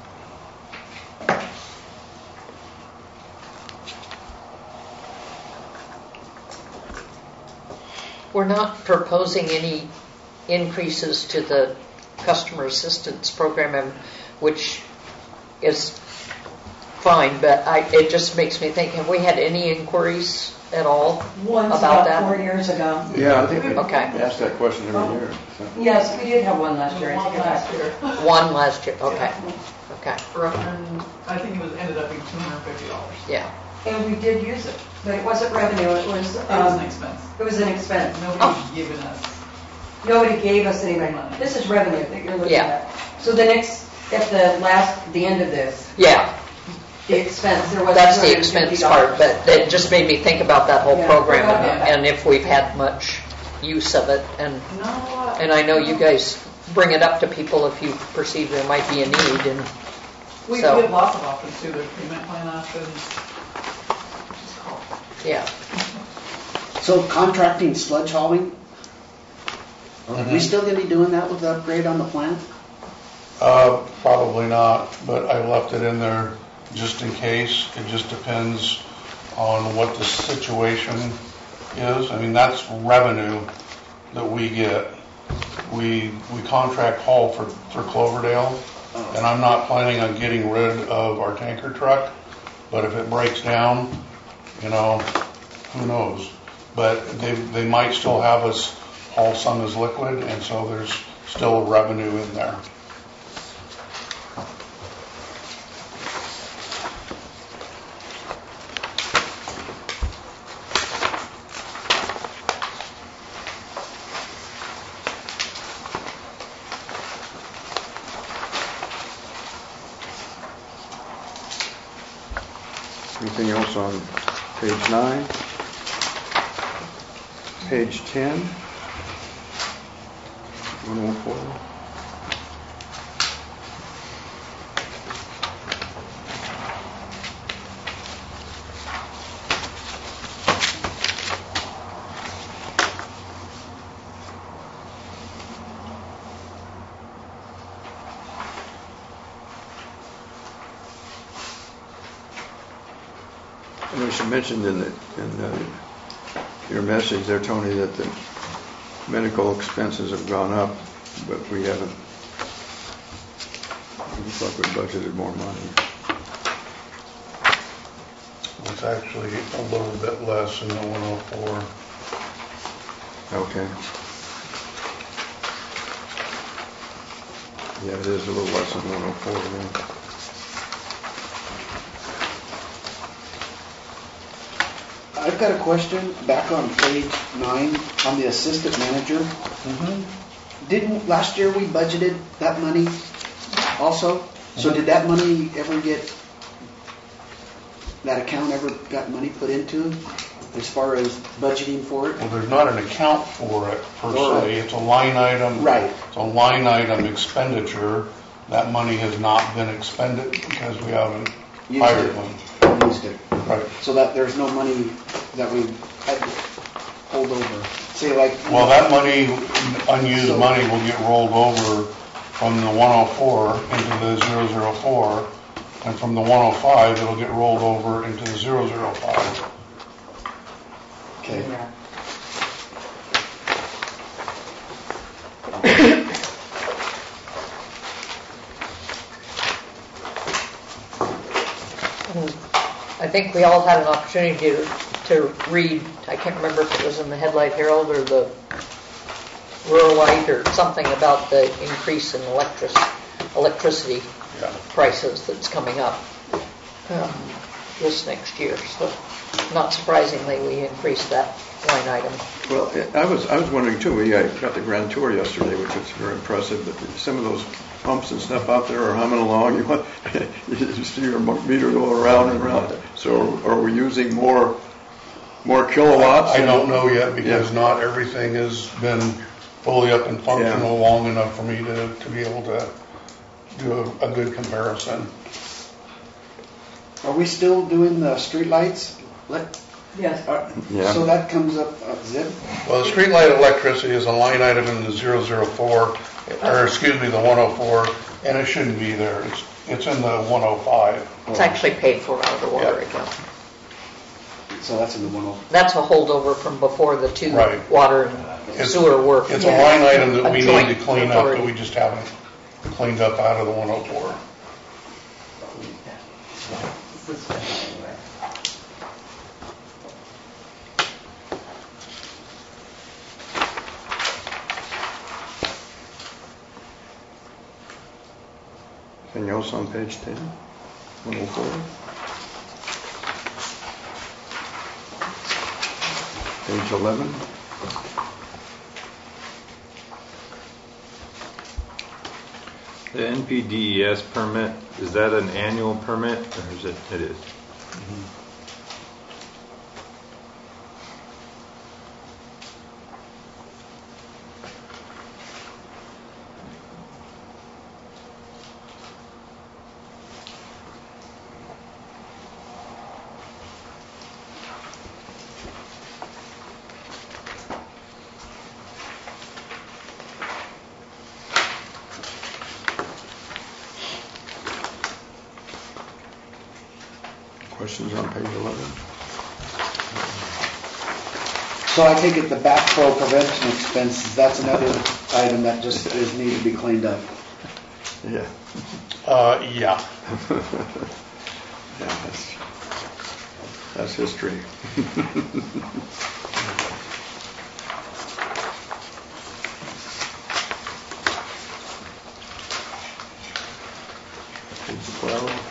We're not proposing any increases to the customer assistance program, which is fine, but it just makes me think, have we had any inquiries at all
Once
about
about 4
that?
years ago.
Yeah, I think we
Okay.
ask that question every year. So.
Yes, we did have one last year. I take it back.
One last year, okay, okay,
For I think it ended up being $250.
yeah.
And we did use it, but it wasn't revenue, it was,
expense.
it was an expense.
Nobody's given us.
Nobody gave us any money. This is revenue that you're looking
Yeah.
at. So the next, at the end of this,
Yeah,
the expense, there was
that's the expense part, but it just made me think about that whole
Yeah.
program
Yeah.
and if we've had much use of it. And
Not a lot.
And I know you guys bring it up to people if you perceive there might be a need, and
We
so-
have lots of options too. There's payment plan options. Just call.
yeah.
So contracting sludge hauling, are we still gonna be doing that with the upgrade on the plant?
Probably not, but I left it in there just in case. It just depends on what the situation is. I mean, that's revenue that we get. We contract haul for Cloverdale, and I'm not planning on getting rid of our tanker truck, but if it breaks down, who knows? But they might still have us haul some as liquid, and so there's still revenue in there.
Anything else on page 9? Page 10? 104? You mentioned in your message there, Tony, that the medical expenses have gone up, but we haven't. It looks like we budgeted more money.
It's actually a little bit less than the 104.
Okay. Yeah, it is a little less than 104 then.
I've got a question back on page 9 on the assistant manager. Didn't, last year we budgeted that money also? So did that money ever get, that account ever got money put into as far as budgeting for it?
Well, there's not an account for it per
Right.
se. It's a line item.
Right.
It's a line item expenditure. That money has not been expended because we haven't
Used
hired
it.
one.
Used it.
Right.
So that there's no money that we had to hold over. Say like.
Well, that money, unused money, will get rolled over from the 104 into the 004, and from the 105, it'll get rolled over into the 005.
Okay.
I think we all had an opportunity to read, I can't remember if it was in the Headlight Herald or the Rural Light or something about the increase in electricity prices that's coming up this next year. So not surprisingly, we increased that line item.
Well, I was wondering too. We got the Grand Tour yesterday, which was very impressive. But some of those pumps and stuff out there are humming along. You see your meter go around and around. So are we using more kilowatts?
I don't know yet because not everything has been fully up and functional long enough for me to be able to do a good comparison.
Are we still doing the street lights?
Yes.
So that comes up zip?
Well, the streetlight electricity is a line item in the 004, or excuse me, the 104, and it shouldn't be there. It's in the 105.
It's actually paid for out of the water account.
So that's in the 105.
That's a holdover from before the two
Right.
water and sewer work.
It's a line item that
A
we need
joint
to clean up that
authority.
we just haven't cleaned up out of the 104.
Anything else on page 10? 104? Page 11?
The NPDES permit, is that an annual permit or is it? It is.
Questions on page 11?
So I take it the backflow prevention expenses, that's another item that just is need to be cleaned up.
Yeah.
Yeah.
Yeah, that's history. Page 12.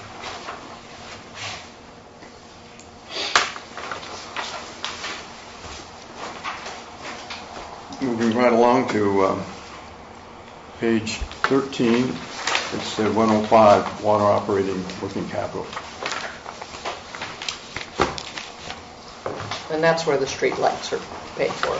Moving right along to page 13, it's the 105 water operating working capital.
And that's where the street lights are paid for.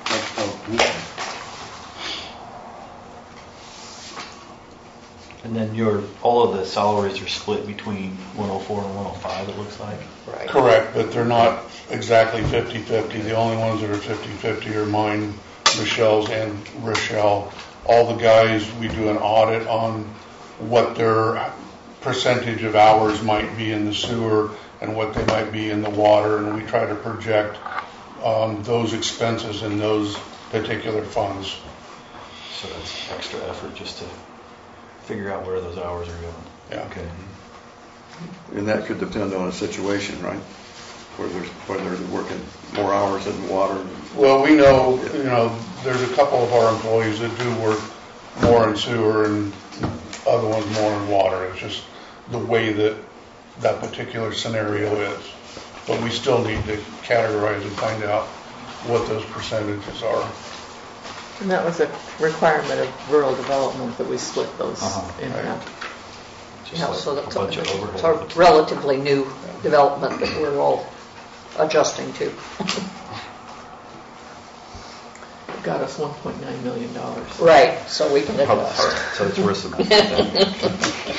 And then all of the salaries are split between 104 and 105, it looks like.
Right.
Correct, but they're not exactly 50-50. The only ones that are 50-50 are mine, Michelle's, and Rochelle. All the guys, we do an audit on what their percentage of hours might be in the sewer and what they might be in the water, and we try to project those expenses in those particular funds.
So that's extra effort just to figure out where those hours are going.
Yeah.
Okay.
And that could depend on a situation, right? Whether they're working more hours in water.
Well, we know, there's a couple of our employees that do work more in sewer and other ones more in water. It's just the way that particular scenario is. But we still need to categorize and find out what those percentages are.
And that was a requirement of rural development that we split those in half.
Just
Yeah,
like
so that's
a bunch of overhead.
it's a relatively new development that we're all adjusting to.
It got us $1.9 million.
Right, so we can
Oh, all
adjust.
right. So it's worth some effort.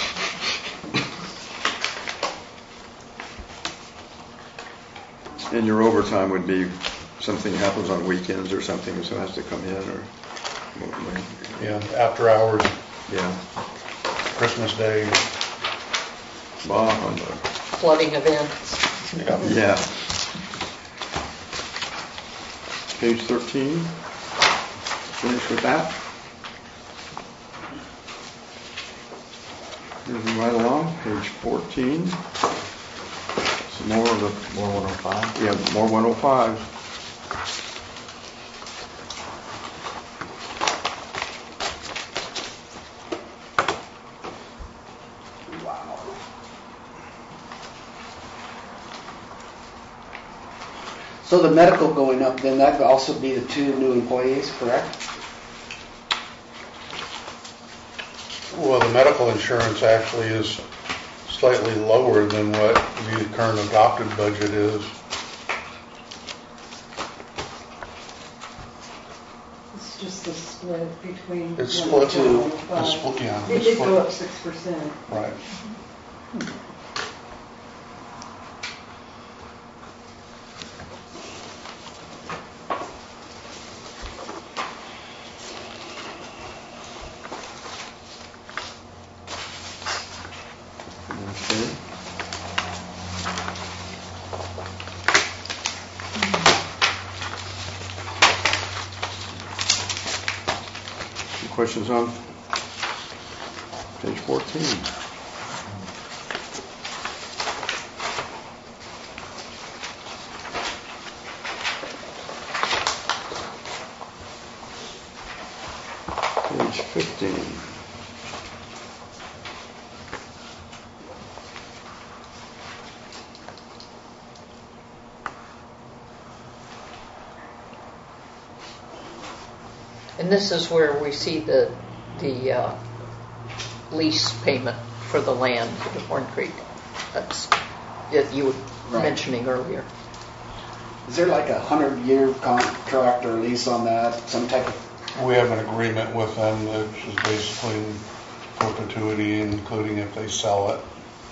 And your overtime would be something happens on weekends or something, so it has to come in, or
Yeah, after hours,
yeah.
Christmas Day.
Bah, humbug.
Flooding events.
Yeah. Page 13. Finish with that. Moving right along, page 14. Some more of the
More 105.
Yeah, more 105.
Wow. So the medical going up, then that would also be the 2 new employees, correct?
Well, the medical insurance actually is slightly lower than what the current adopted budget is.
It's just the split between.
It's
one and
split
two
to,
and five.
it's split, yeah.
It
it's
did
split.
go up 6%.
Right.
Okay. Any questions on page 14? Page 15.
And this is where we see the lease payment for the land at Horn Creek. That's that you were
Right.
mentioning earlier.
Is there like a 100-year contract or lease on that, some type of?
We have an agreement with them that is basically in perpetuity, including if they sell it.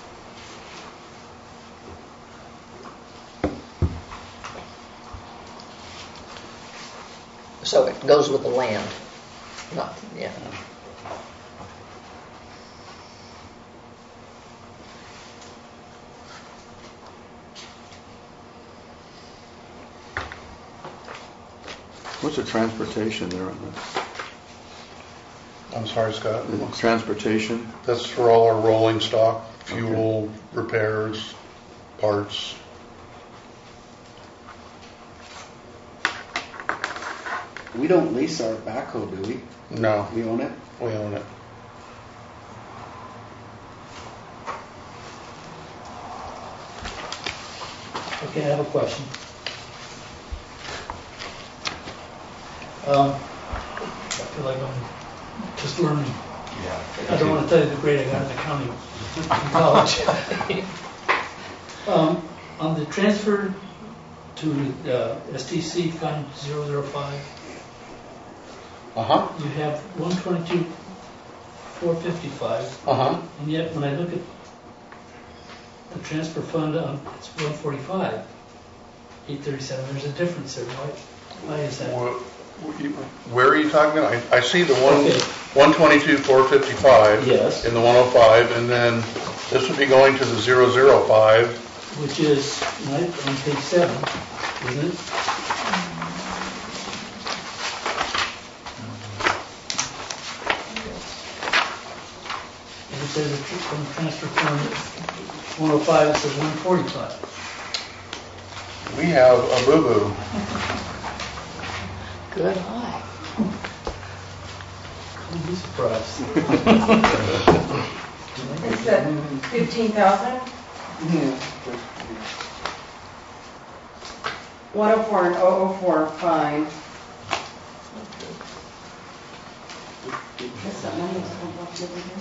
So it goes with the land. Not, yeah.
What's the transportation there on
I'm sorry, Scott.
the transportation?
That's for all our rolling stock, fuel, repairs, parts.
We don't lease our backhoe, do we?
No,
We own it?
we own it.
Okay, I have a question. I feel like I'm just learning.
Yeah.
I don't want to tell you the grade I got in accounting in college. On the transfer to STC Fund 005,
Uh-huh,
you have 122, 455,
uh-huh.
and yet when I look at the transfer fund, it's 145, 837. There's a difference there. Why is that?
Where are you talking about? I see the one,
Okay.
122, 455.
Yes.
In the 105, and then this would be going to the 005,
which is, right, on page 7, isn't it? And it says on the transfer fund, 105, it says 145.
We have a boo-boo.
Good eye.
You'd be surprised.
Is that 15,000? 104 and 004, fine. Is that money that's come up over here?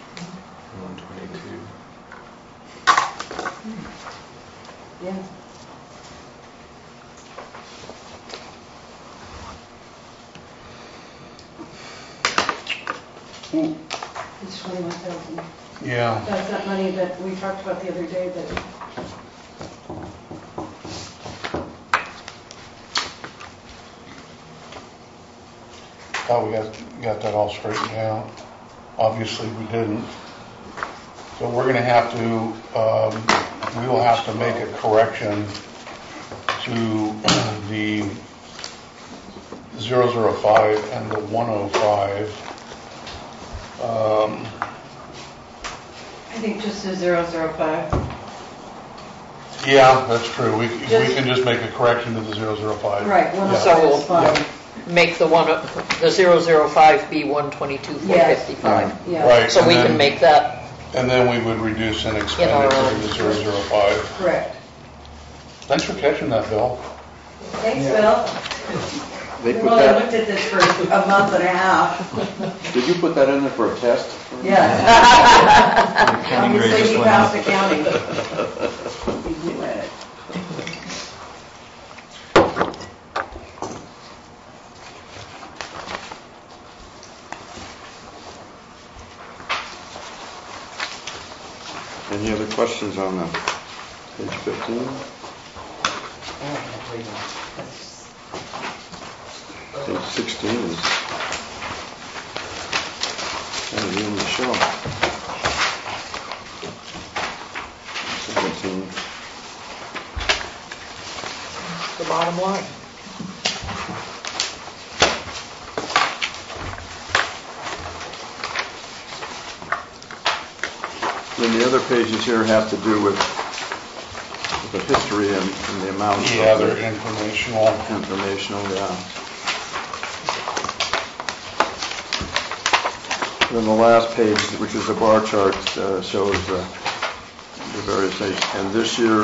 122.
Yeah. It's 21,000.
Yeah.
That's that money that we talked about the other day that,
Thought we got that all straightened out. Obviously, we didn't. So we're gonna have to, we will have to make a correction to the 005 and the 105.
I think just a 005.
Yeah, that's true. We can just make a correction to the 005.
Right,
Yeah.
So
105
we'll
is fine.
make the 005 be 122,455.
Yeah.
Right.
So
and
we
then-
can make that,
And then we would reduce an
our
expenditure
own.
to the 005.
Correct.
Thanks for catching that, Bill.
Thanks, Bill.
They put
Well, I
that,
looked at this for a month and a half.
did you put that in there for a test?
Yes.
County grade
Obviously,
just
he
went
passed
up.
accounting.
You read it.
Any other questions on the page 15? Page 16 is kind of in the show. 17.
the bottom line.
Then the other pages here have to do with the history and the amounts.
Yeah,
of the
they're informational.
informational, yeah. Then the last page, which is a bar chart, shows the various things. And this year,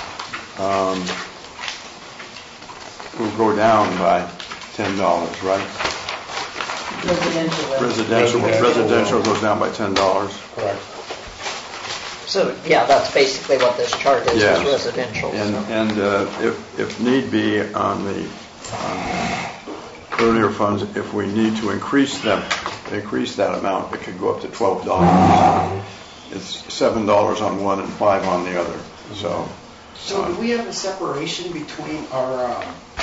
will go down by $10, right?
Residential.
Residential goes down by $10.
Correct.
So, yeah, that's basically what this chart is
Yes.
residential. so.
And if need be on the earlier funds, if we need to increase that amount, it could go up to $12. It's $7 on one and $5 on the other. So
So do we have a separation between our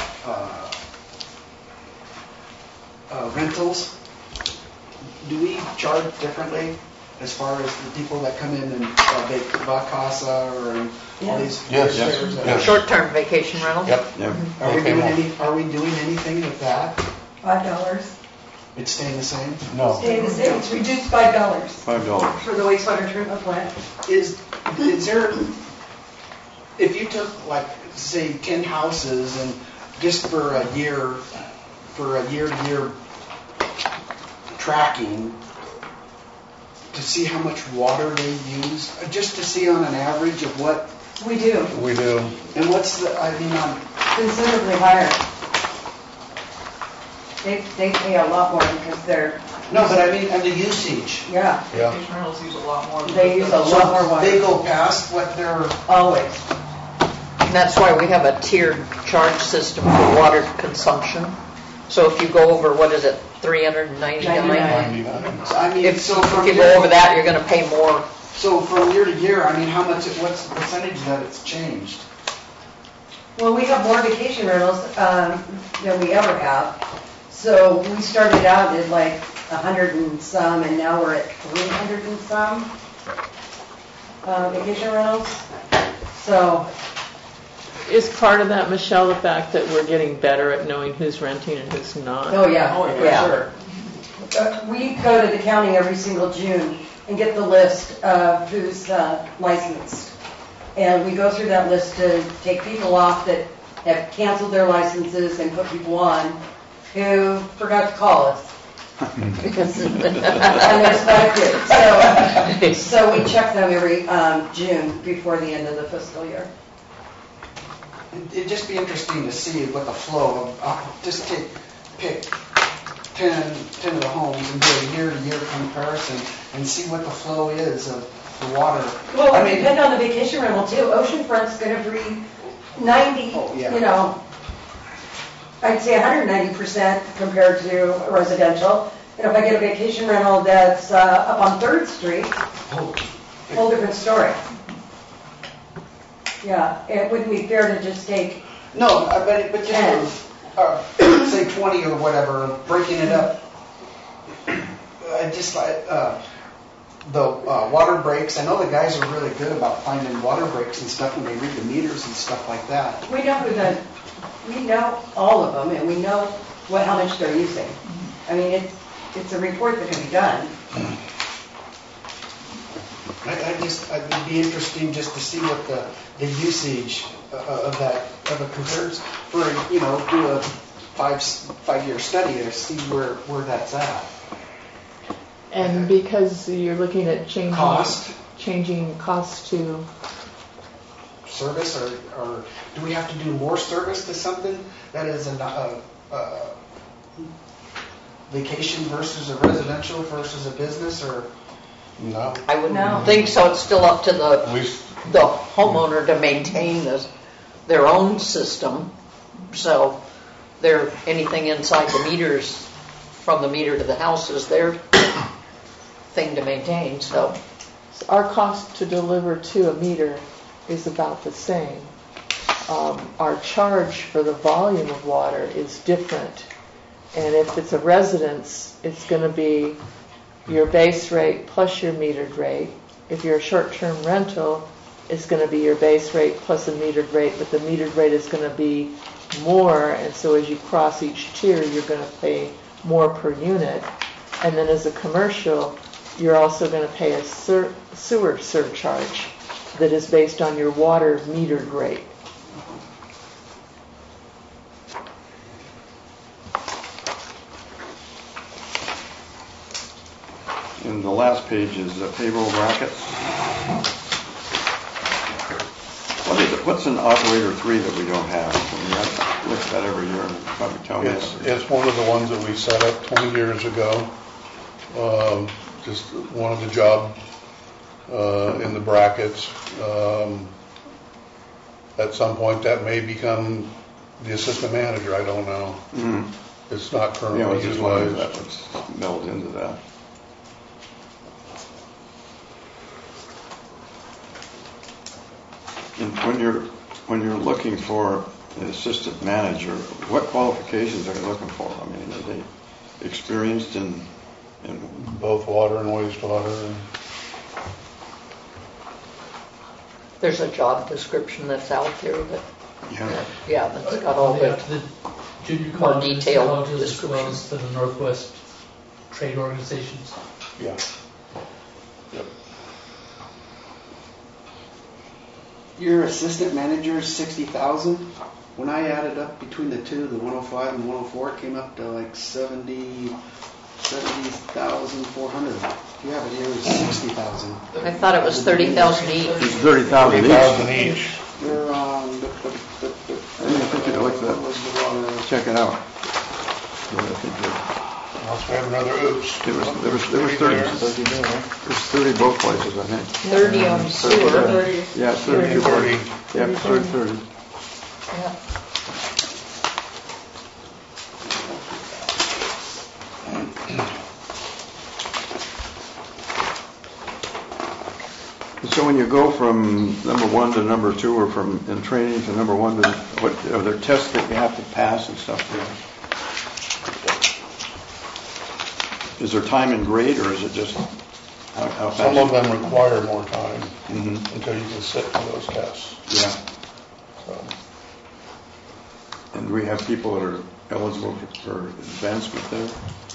rentals? Do we charge differently as far as the people that come in and they Vacasa or all these?
Yes.
shares that-
Yes.
Short-term vacation rental?
Yep.
yeah,
Are we
Okay,
doing
well.
are we doing anything with that?
$5.
It's staying the same?
No.
Staying the same, it's reduced $5
$5.
for the wastewater treatment plant.
Is there, if you took like, say, 10 houses and just for a year-to-year tracking to see how much water they use, just to see on an average of what,
We do,
We do.
and what's the,
considerably higher. They pay a lot more because they're,
no, but I mean, and the usage.
yeah,
Yeah.
they use a lot more water.
They go past what they're,
Always.
And that's why we have a tiered charge system for water consumption. So if you go over, what is it, 399?
99.
I mean,
If
so from
you go over that, you're going to pay more.
So from year to year, I mean, what's the percentage that it's changed?
Well, we have more vacation rentals than we ever have. So we started out at like 100 and some, and now we're at 300 and some vacation rentals. So,
Is part of that, Michelle, the fact that we're getting better at knowing who's renting and who's not?
oh yeah, yeah.
Sure.
We go to the county every single June and get the list of who's licensed. And we go through that list to take people off that have canceled their licenses and put people on who forgot to call us. And there's quite a few. So we check them every June before the end of the fiscal year.
It'd just be interesting to see what the flow of, just pick 10 of the homes and do a year-to-year comparison and see what the flow is of the water.
Well, it depends on the vacation rental too. Oceanfront's going to be 90, you know, I'd say 190% compared to a residential. And if I get a vacation rental that's up on 3rd Street, whole different story. Yeah, it wouldn't be fair to just take
No, but just say 20 or whatever, breaking it up. I just like the water breaks. I know the guys are really good about finding water breaks and stuff when they read the meters and stuff like that.
We know all of them, and we know how much they're using. I mean, it's a report that can be done.
It'd be interesting just to see what the usage of a compares for, you know, do a 5-year study to see where that's at.
And because you're looking at changing cost to
service, or do we have to do more service to something that is a vacation versus a residential versus a business, or
No.
I wouldn't think so. It's still up to the homeowner to maintain their own system. So anything inside the meters, from the meter to the house, is their thing to maintain. So
our cost to deliver to a meter is about the same. Our charge for the volume of water is different. And if it's a residence, it's going to be your base rate plus your metered rate. If you're a short-term rental, it's going to be your base rate plus a metered rate, but the metered rate is going to be more, and so as you cross each tier, you're going to pay more per unit. And then as a commercial, you're also going to pay a sewer surcharge that is based on your water metered rate.
And the last page is the payroll brackets. What's an operator 3 that we don't have? I mean, I look at that every year and probably tell me.
It's one of the ones that we set up 20 years ago. Just one of the job in the brackets. At some point that may become the assistant manager, I don't know.
Mm-hmm.
It's not currently
I was just wondering
utilized.
if that would meld into that. And when you're looking for an assistant manager, what qualifications are you looking for? I mean, are they experienced in
both water and wastewater?
there's a job description that's out there that,
Yeah.
that's got all
They
the
have to the junior
more
colleges,
detailed
colleges, as well
description.
as to the Northwest trade organizations.
Yeah. Yep.
your assistant manager is 60,000. When I added up between the two, the 105 and 104, it came up to like 70,400. You have it here as 60,000.
I thought it was 30,000 each.
It's 30,000 each.
30,000 each.
You're on.
I didn't think you'd like that. Check it out. Yeah, I think
Unless we have another oops.
there was 30. There's 30 both places, I think.
30 on sewer.
Yeah, it's 30.
30.
Yeah, it's 30.
Yeah.
So when you go from number 1 to number 2, or from in training to number 1 to what are there tests that you have to pass and stuff there? Is there time and grade, or is it just How fast?
Some of them require more time
Mhm.
until you can sit for those tests.
Yeah.
So,
And we have people that are eligible for advancement there?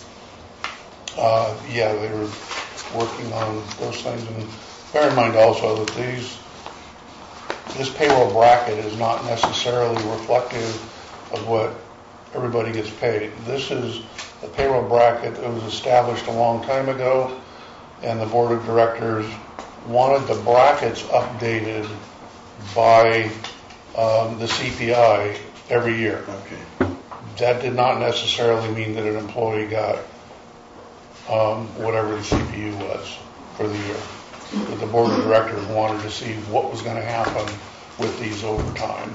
yeah, they were working on those things. And bear in mind also that this payroll bracket is not necessarily reflective of what everybody gets paid. This is a payroll bracket that was established a long time ago, and the board of directors wanted the brackets updated by the CPI every year.
Okay.
That did not necessarily mean that an employee got whatever the CPU was for the year. But the board of directors wanted to see what was going to happen with these over time.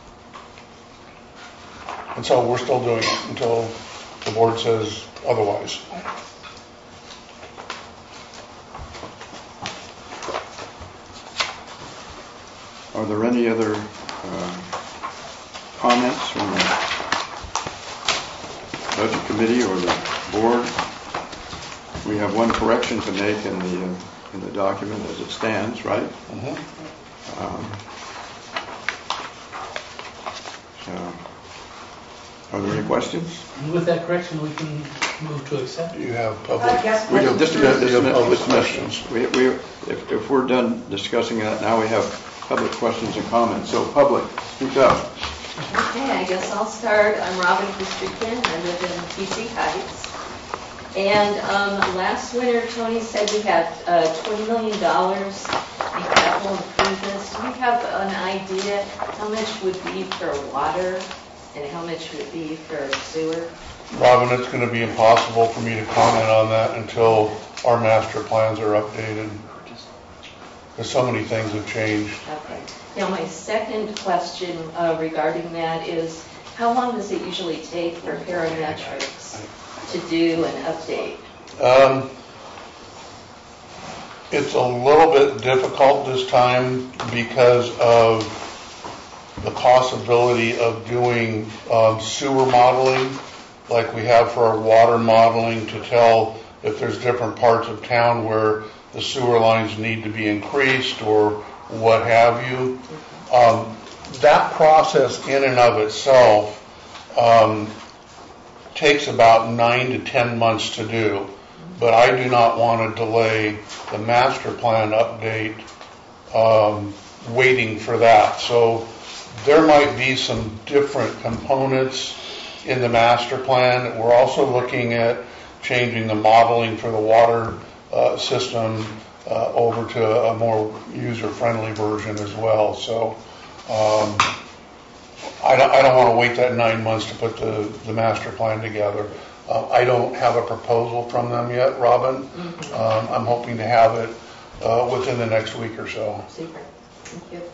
And so we're still doing it until the board says otherwise.
Are there any other comments from the budget committee or the board? We have one correction to make in the document as it stands, right?
Mm-hmm.
So, are there any questions?
And with that correction, we can move to accept.
Do you have
I
public?
guess
We do, just a minute,
Public
questions. If we're done discussing that, now we have public questions and comments. So public, speak up.
Okay, I guess I'll start. I'm Robin Kustrikan. I live in TC Heights. And last winter, Tony said we had $20 million in capital improvements. Do we have an idea how much would be for water and how much would be for sewer?
Robin, it's going to be impossible for me to comment on that until our master plans are updated. Because so many things have changed.
Okay. Now, my second question regarding that is, how long does it usually take for parametrics to do an update?
It's a little bit difficult this time because of the possibility of doing sewer modeling, like we have for our water modeling, to tell if there's different parts of town where the sewer lines need to be increased or what have you. That process in and of itself takes about 9 to 10 months to do, but I do not want to delay the master plan update waiting for that. So there might be some different components in the master plan. We're also looking at changing the modeling for the water system over to a more user-friendly version as well. So I don't want to wait that 9 months to put the master plan together. I don't have a proposal from them yet, Robin.
Mm-hmm.
I'm hoping to have it within the next week or so.
Super. Thank you.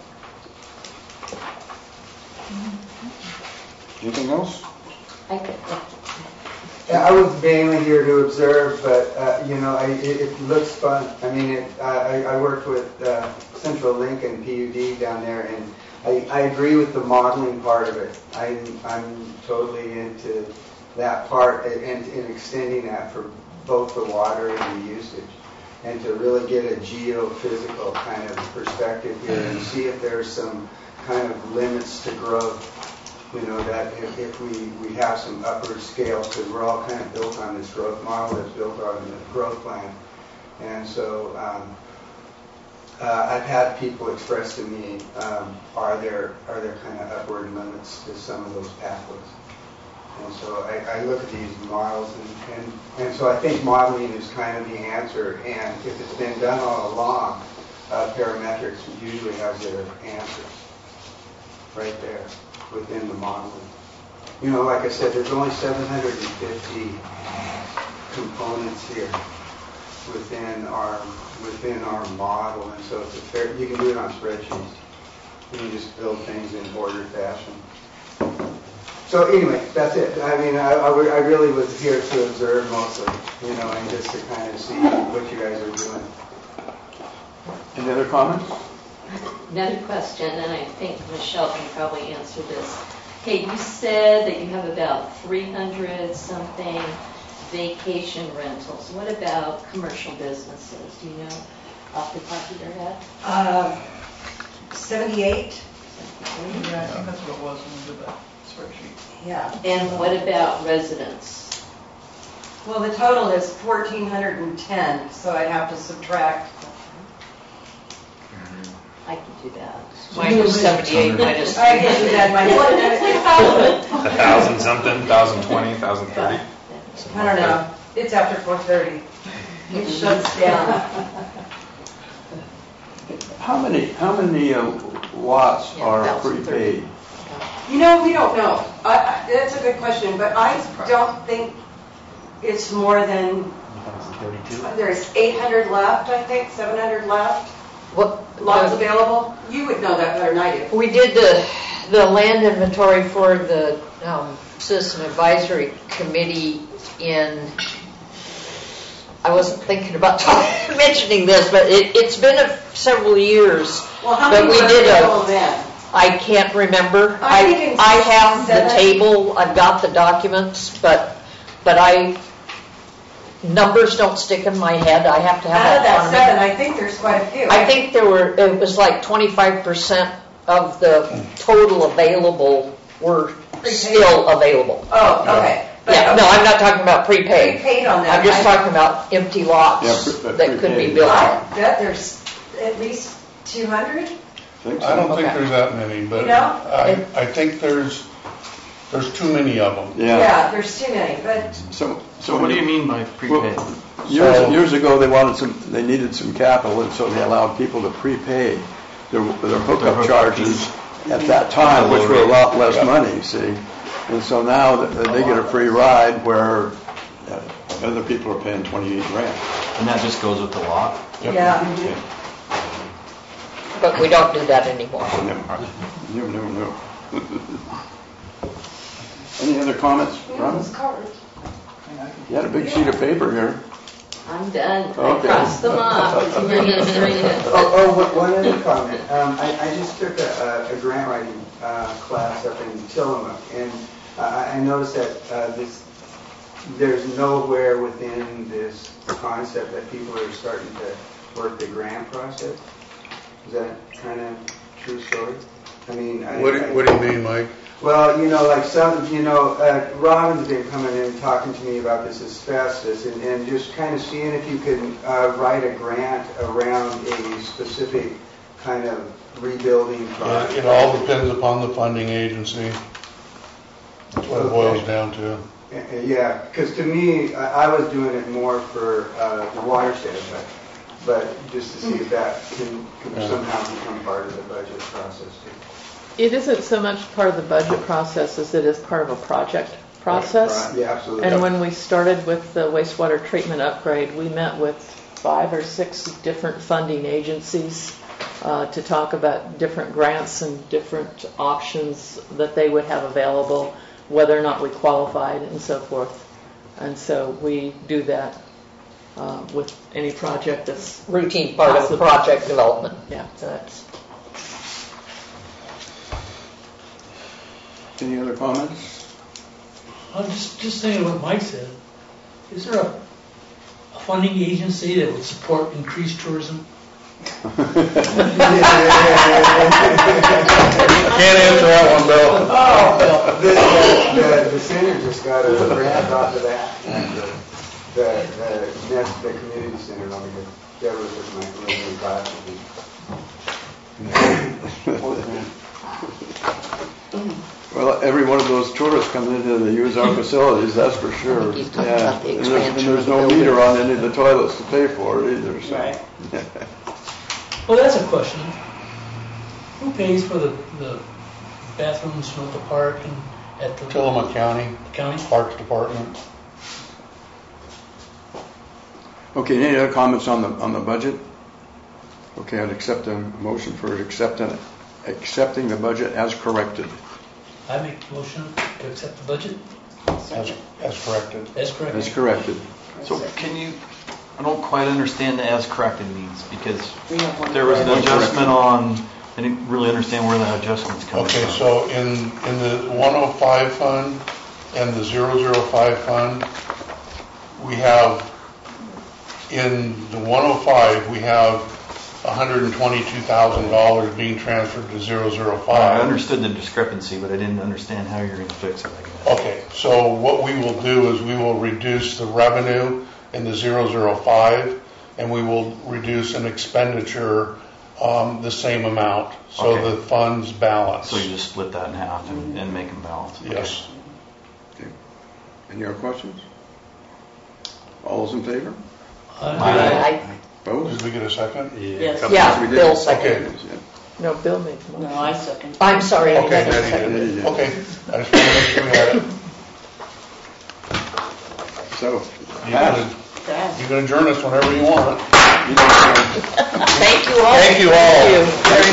Anything else?
I could.
Yeah, I was mainly here to observe, but it looks fun. I mean, I worked with Central Link and PUD down there, and I agree with the modeling part of it. I'm totally into that part and extending that for both the water and the usage, and to really get a geophysical kind of perspective here and see if there's some kind of limits to growth. That if we have some upward scales, because we're all kind of built on this growth model that's built on the growth plan. And so I've had people express to me, are there kind of upward limits to some of those pathways? And so I look at these models, and so I think modeling is kind of the answer. And if it's been done all along, parametrics usually has their answers right there within the modeling. Like I said, there's only 750 components here within our model, and so it's you can do it on spreadsheets. You can just build things in ordered fashion. So anyway, that's it. I mean, I really was here to observe mostly, and just to kind of see what you guys are doing.
Any other comments?
Another question, and I think Michelle can probably answer this. Okay, you said that you have about 300 something vacation rentals. What about commercial businesses? Do you know off the top of your head?
78?
Yeah, I think that's what it was when we did that spreadsheet.
Yeah.
And what about residents?
Well, the total is 1,410, so I'd have to subtract.
I can do that.
Minus 78, minus.
I can do that, my,
1,000 something, 1,020, 1,030.
I don't know, it's after 4:30. It shuts down.
How many lots
Yeah,
are
1,030.
prepaid?
You know, we don't know. That's a good question, but I don't think it's more than, there's 800 left, I think, 700 left.
What,
Lots available. You would know that better than I do.
we did the land inventory for the Citizen Advisory Committee I wasn't thinking about mentioning this, but it's been several years.
Well, how
But
many
we
were
did
available then?
I can't remember.
I think it's
I have the
7.
table, I've got the documents, but numbers don't stick in my head. I have to have
Out of
that
that
on me.
7, I think there's quite a few.
I think it was like 25% of the total available were
Prepaid?
still available.
Oh, okay. But-
Yeah, no, I'm not talking about prepaid.
Prepaid on that.
I'm just talking about empty lots
Yeah,
that could be
prepaid.
built
I
on.
bet there's at least 200.
Think so?
I don't think
Okay.
there's that many, but
You know?
I think there's too many of them.
Yeah.
There's too many, but
So what do you mean by prepaid?
Years ago, they needed some capital, and so they allowed people to prepay their hookup charges at that time, which were a lot less money, see? And so now they get a free ride where other people are paying 28 grand.
And that just goes with the lot?
yeah.
But we don't do that anymore.
No. Any other comments, Ron?
Those cards.
You had a big sheet of paper here.
I'm done. I
Okay.
crossed them off. It's many as there is.
One other comment. I just took a grant writing class up in Tillamook, and I noticed that there's nowhere within this concept that people are starting to work the grant process. Is that kind of true story? I mean,
What do you mean, Mike?
well, Robin's been coming in and talking to me about this asbestos and just kind of seeing if you can write a grant around a specific kind of rebuilding project.
It all depends upon the funding agency. That's what it boils down to.
Yeah, because to me, I was doing it more for the watershed, but just to see if that can somehow become part of the budget process too.
It isn't so much part of the budget process as it is part of a project process.
Yeah, absolutely.
And when we started with the wastewater treatment upgrade, we met with 5 or 6 different funding agencies to talk about different grants and different options that they would have available, whether or not we qualified and so forth. And so we do that with any project that's
Routine part of the project development.
Yeah.
So that's.
Any other comments?
I'm just thinking what Mike said. Is there a funding agency that would support increased tourism?
Can't answer that one, Bill.
The center just got a grant off of that. The community center over here. Deborah was my original class with me.
Well, every one of those tourists coming into to use our facilities, that's for sure.
He's talking about the
And
expansion
there's
of the
no
building.
meter on any of the toilets to pay for it either, so.
Right.
Well, that's a question. Who pays for the bathrooms at the park and at the
Tillamook County,
county?
Parks Department.
Okay, any other comments on the budget? Okay, I'd accept a motion for accepting the budget as corrected.
I make a motion to accept the budget
As corrected.
as correct.
As corrected.
So I don't quite understand the as corrected means, because
We have one
there was an
correction.
adjustment on, I didn't really understand where that adjustment's coming from.
Okay, so in the 105 fund and the 005 fund, we have, in the 105, we have $122,000 being transferred to 005.
I understood the discrepancy, but I didn't understand how you're going to fix it, I guess.
Okay, so what we will do is we will reduce the revenue in the 005, and we will reduce an expenditure the same amount, so
Okay.
the funds balance.
So you just split that in half and make them balance?
Yes.
Okay. Any other questions? All those in favor?
I-
Opposed?
Did we get a second?
Yes.
Yeah,
We did.
Bill
Okay.
seconded.
No, Bill made the motion.
No, I second.
I'm sorry.
Okay,
Heather
Nettie
seconded.
did. Okay, I just want to make sure we had it.
So,
You can adjourn us whenever you want.
Thank you all.
Thank you all.
Thank you very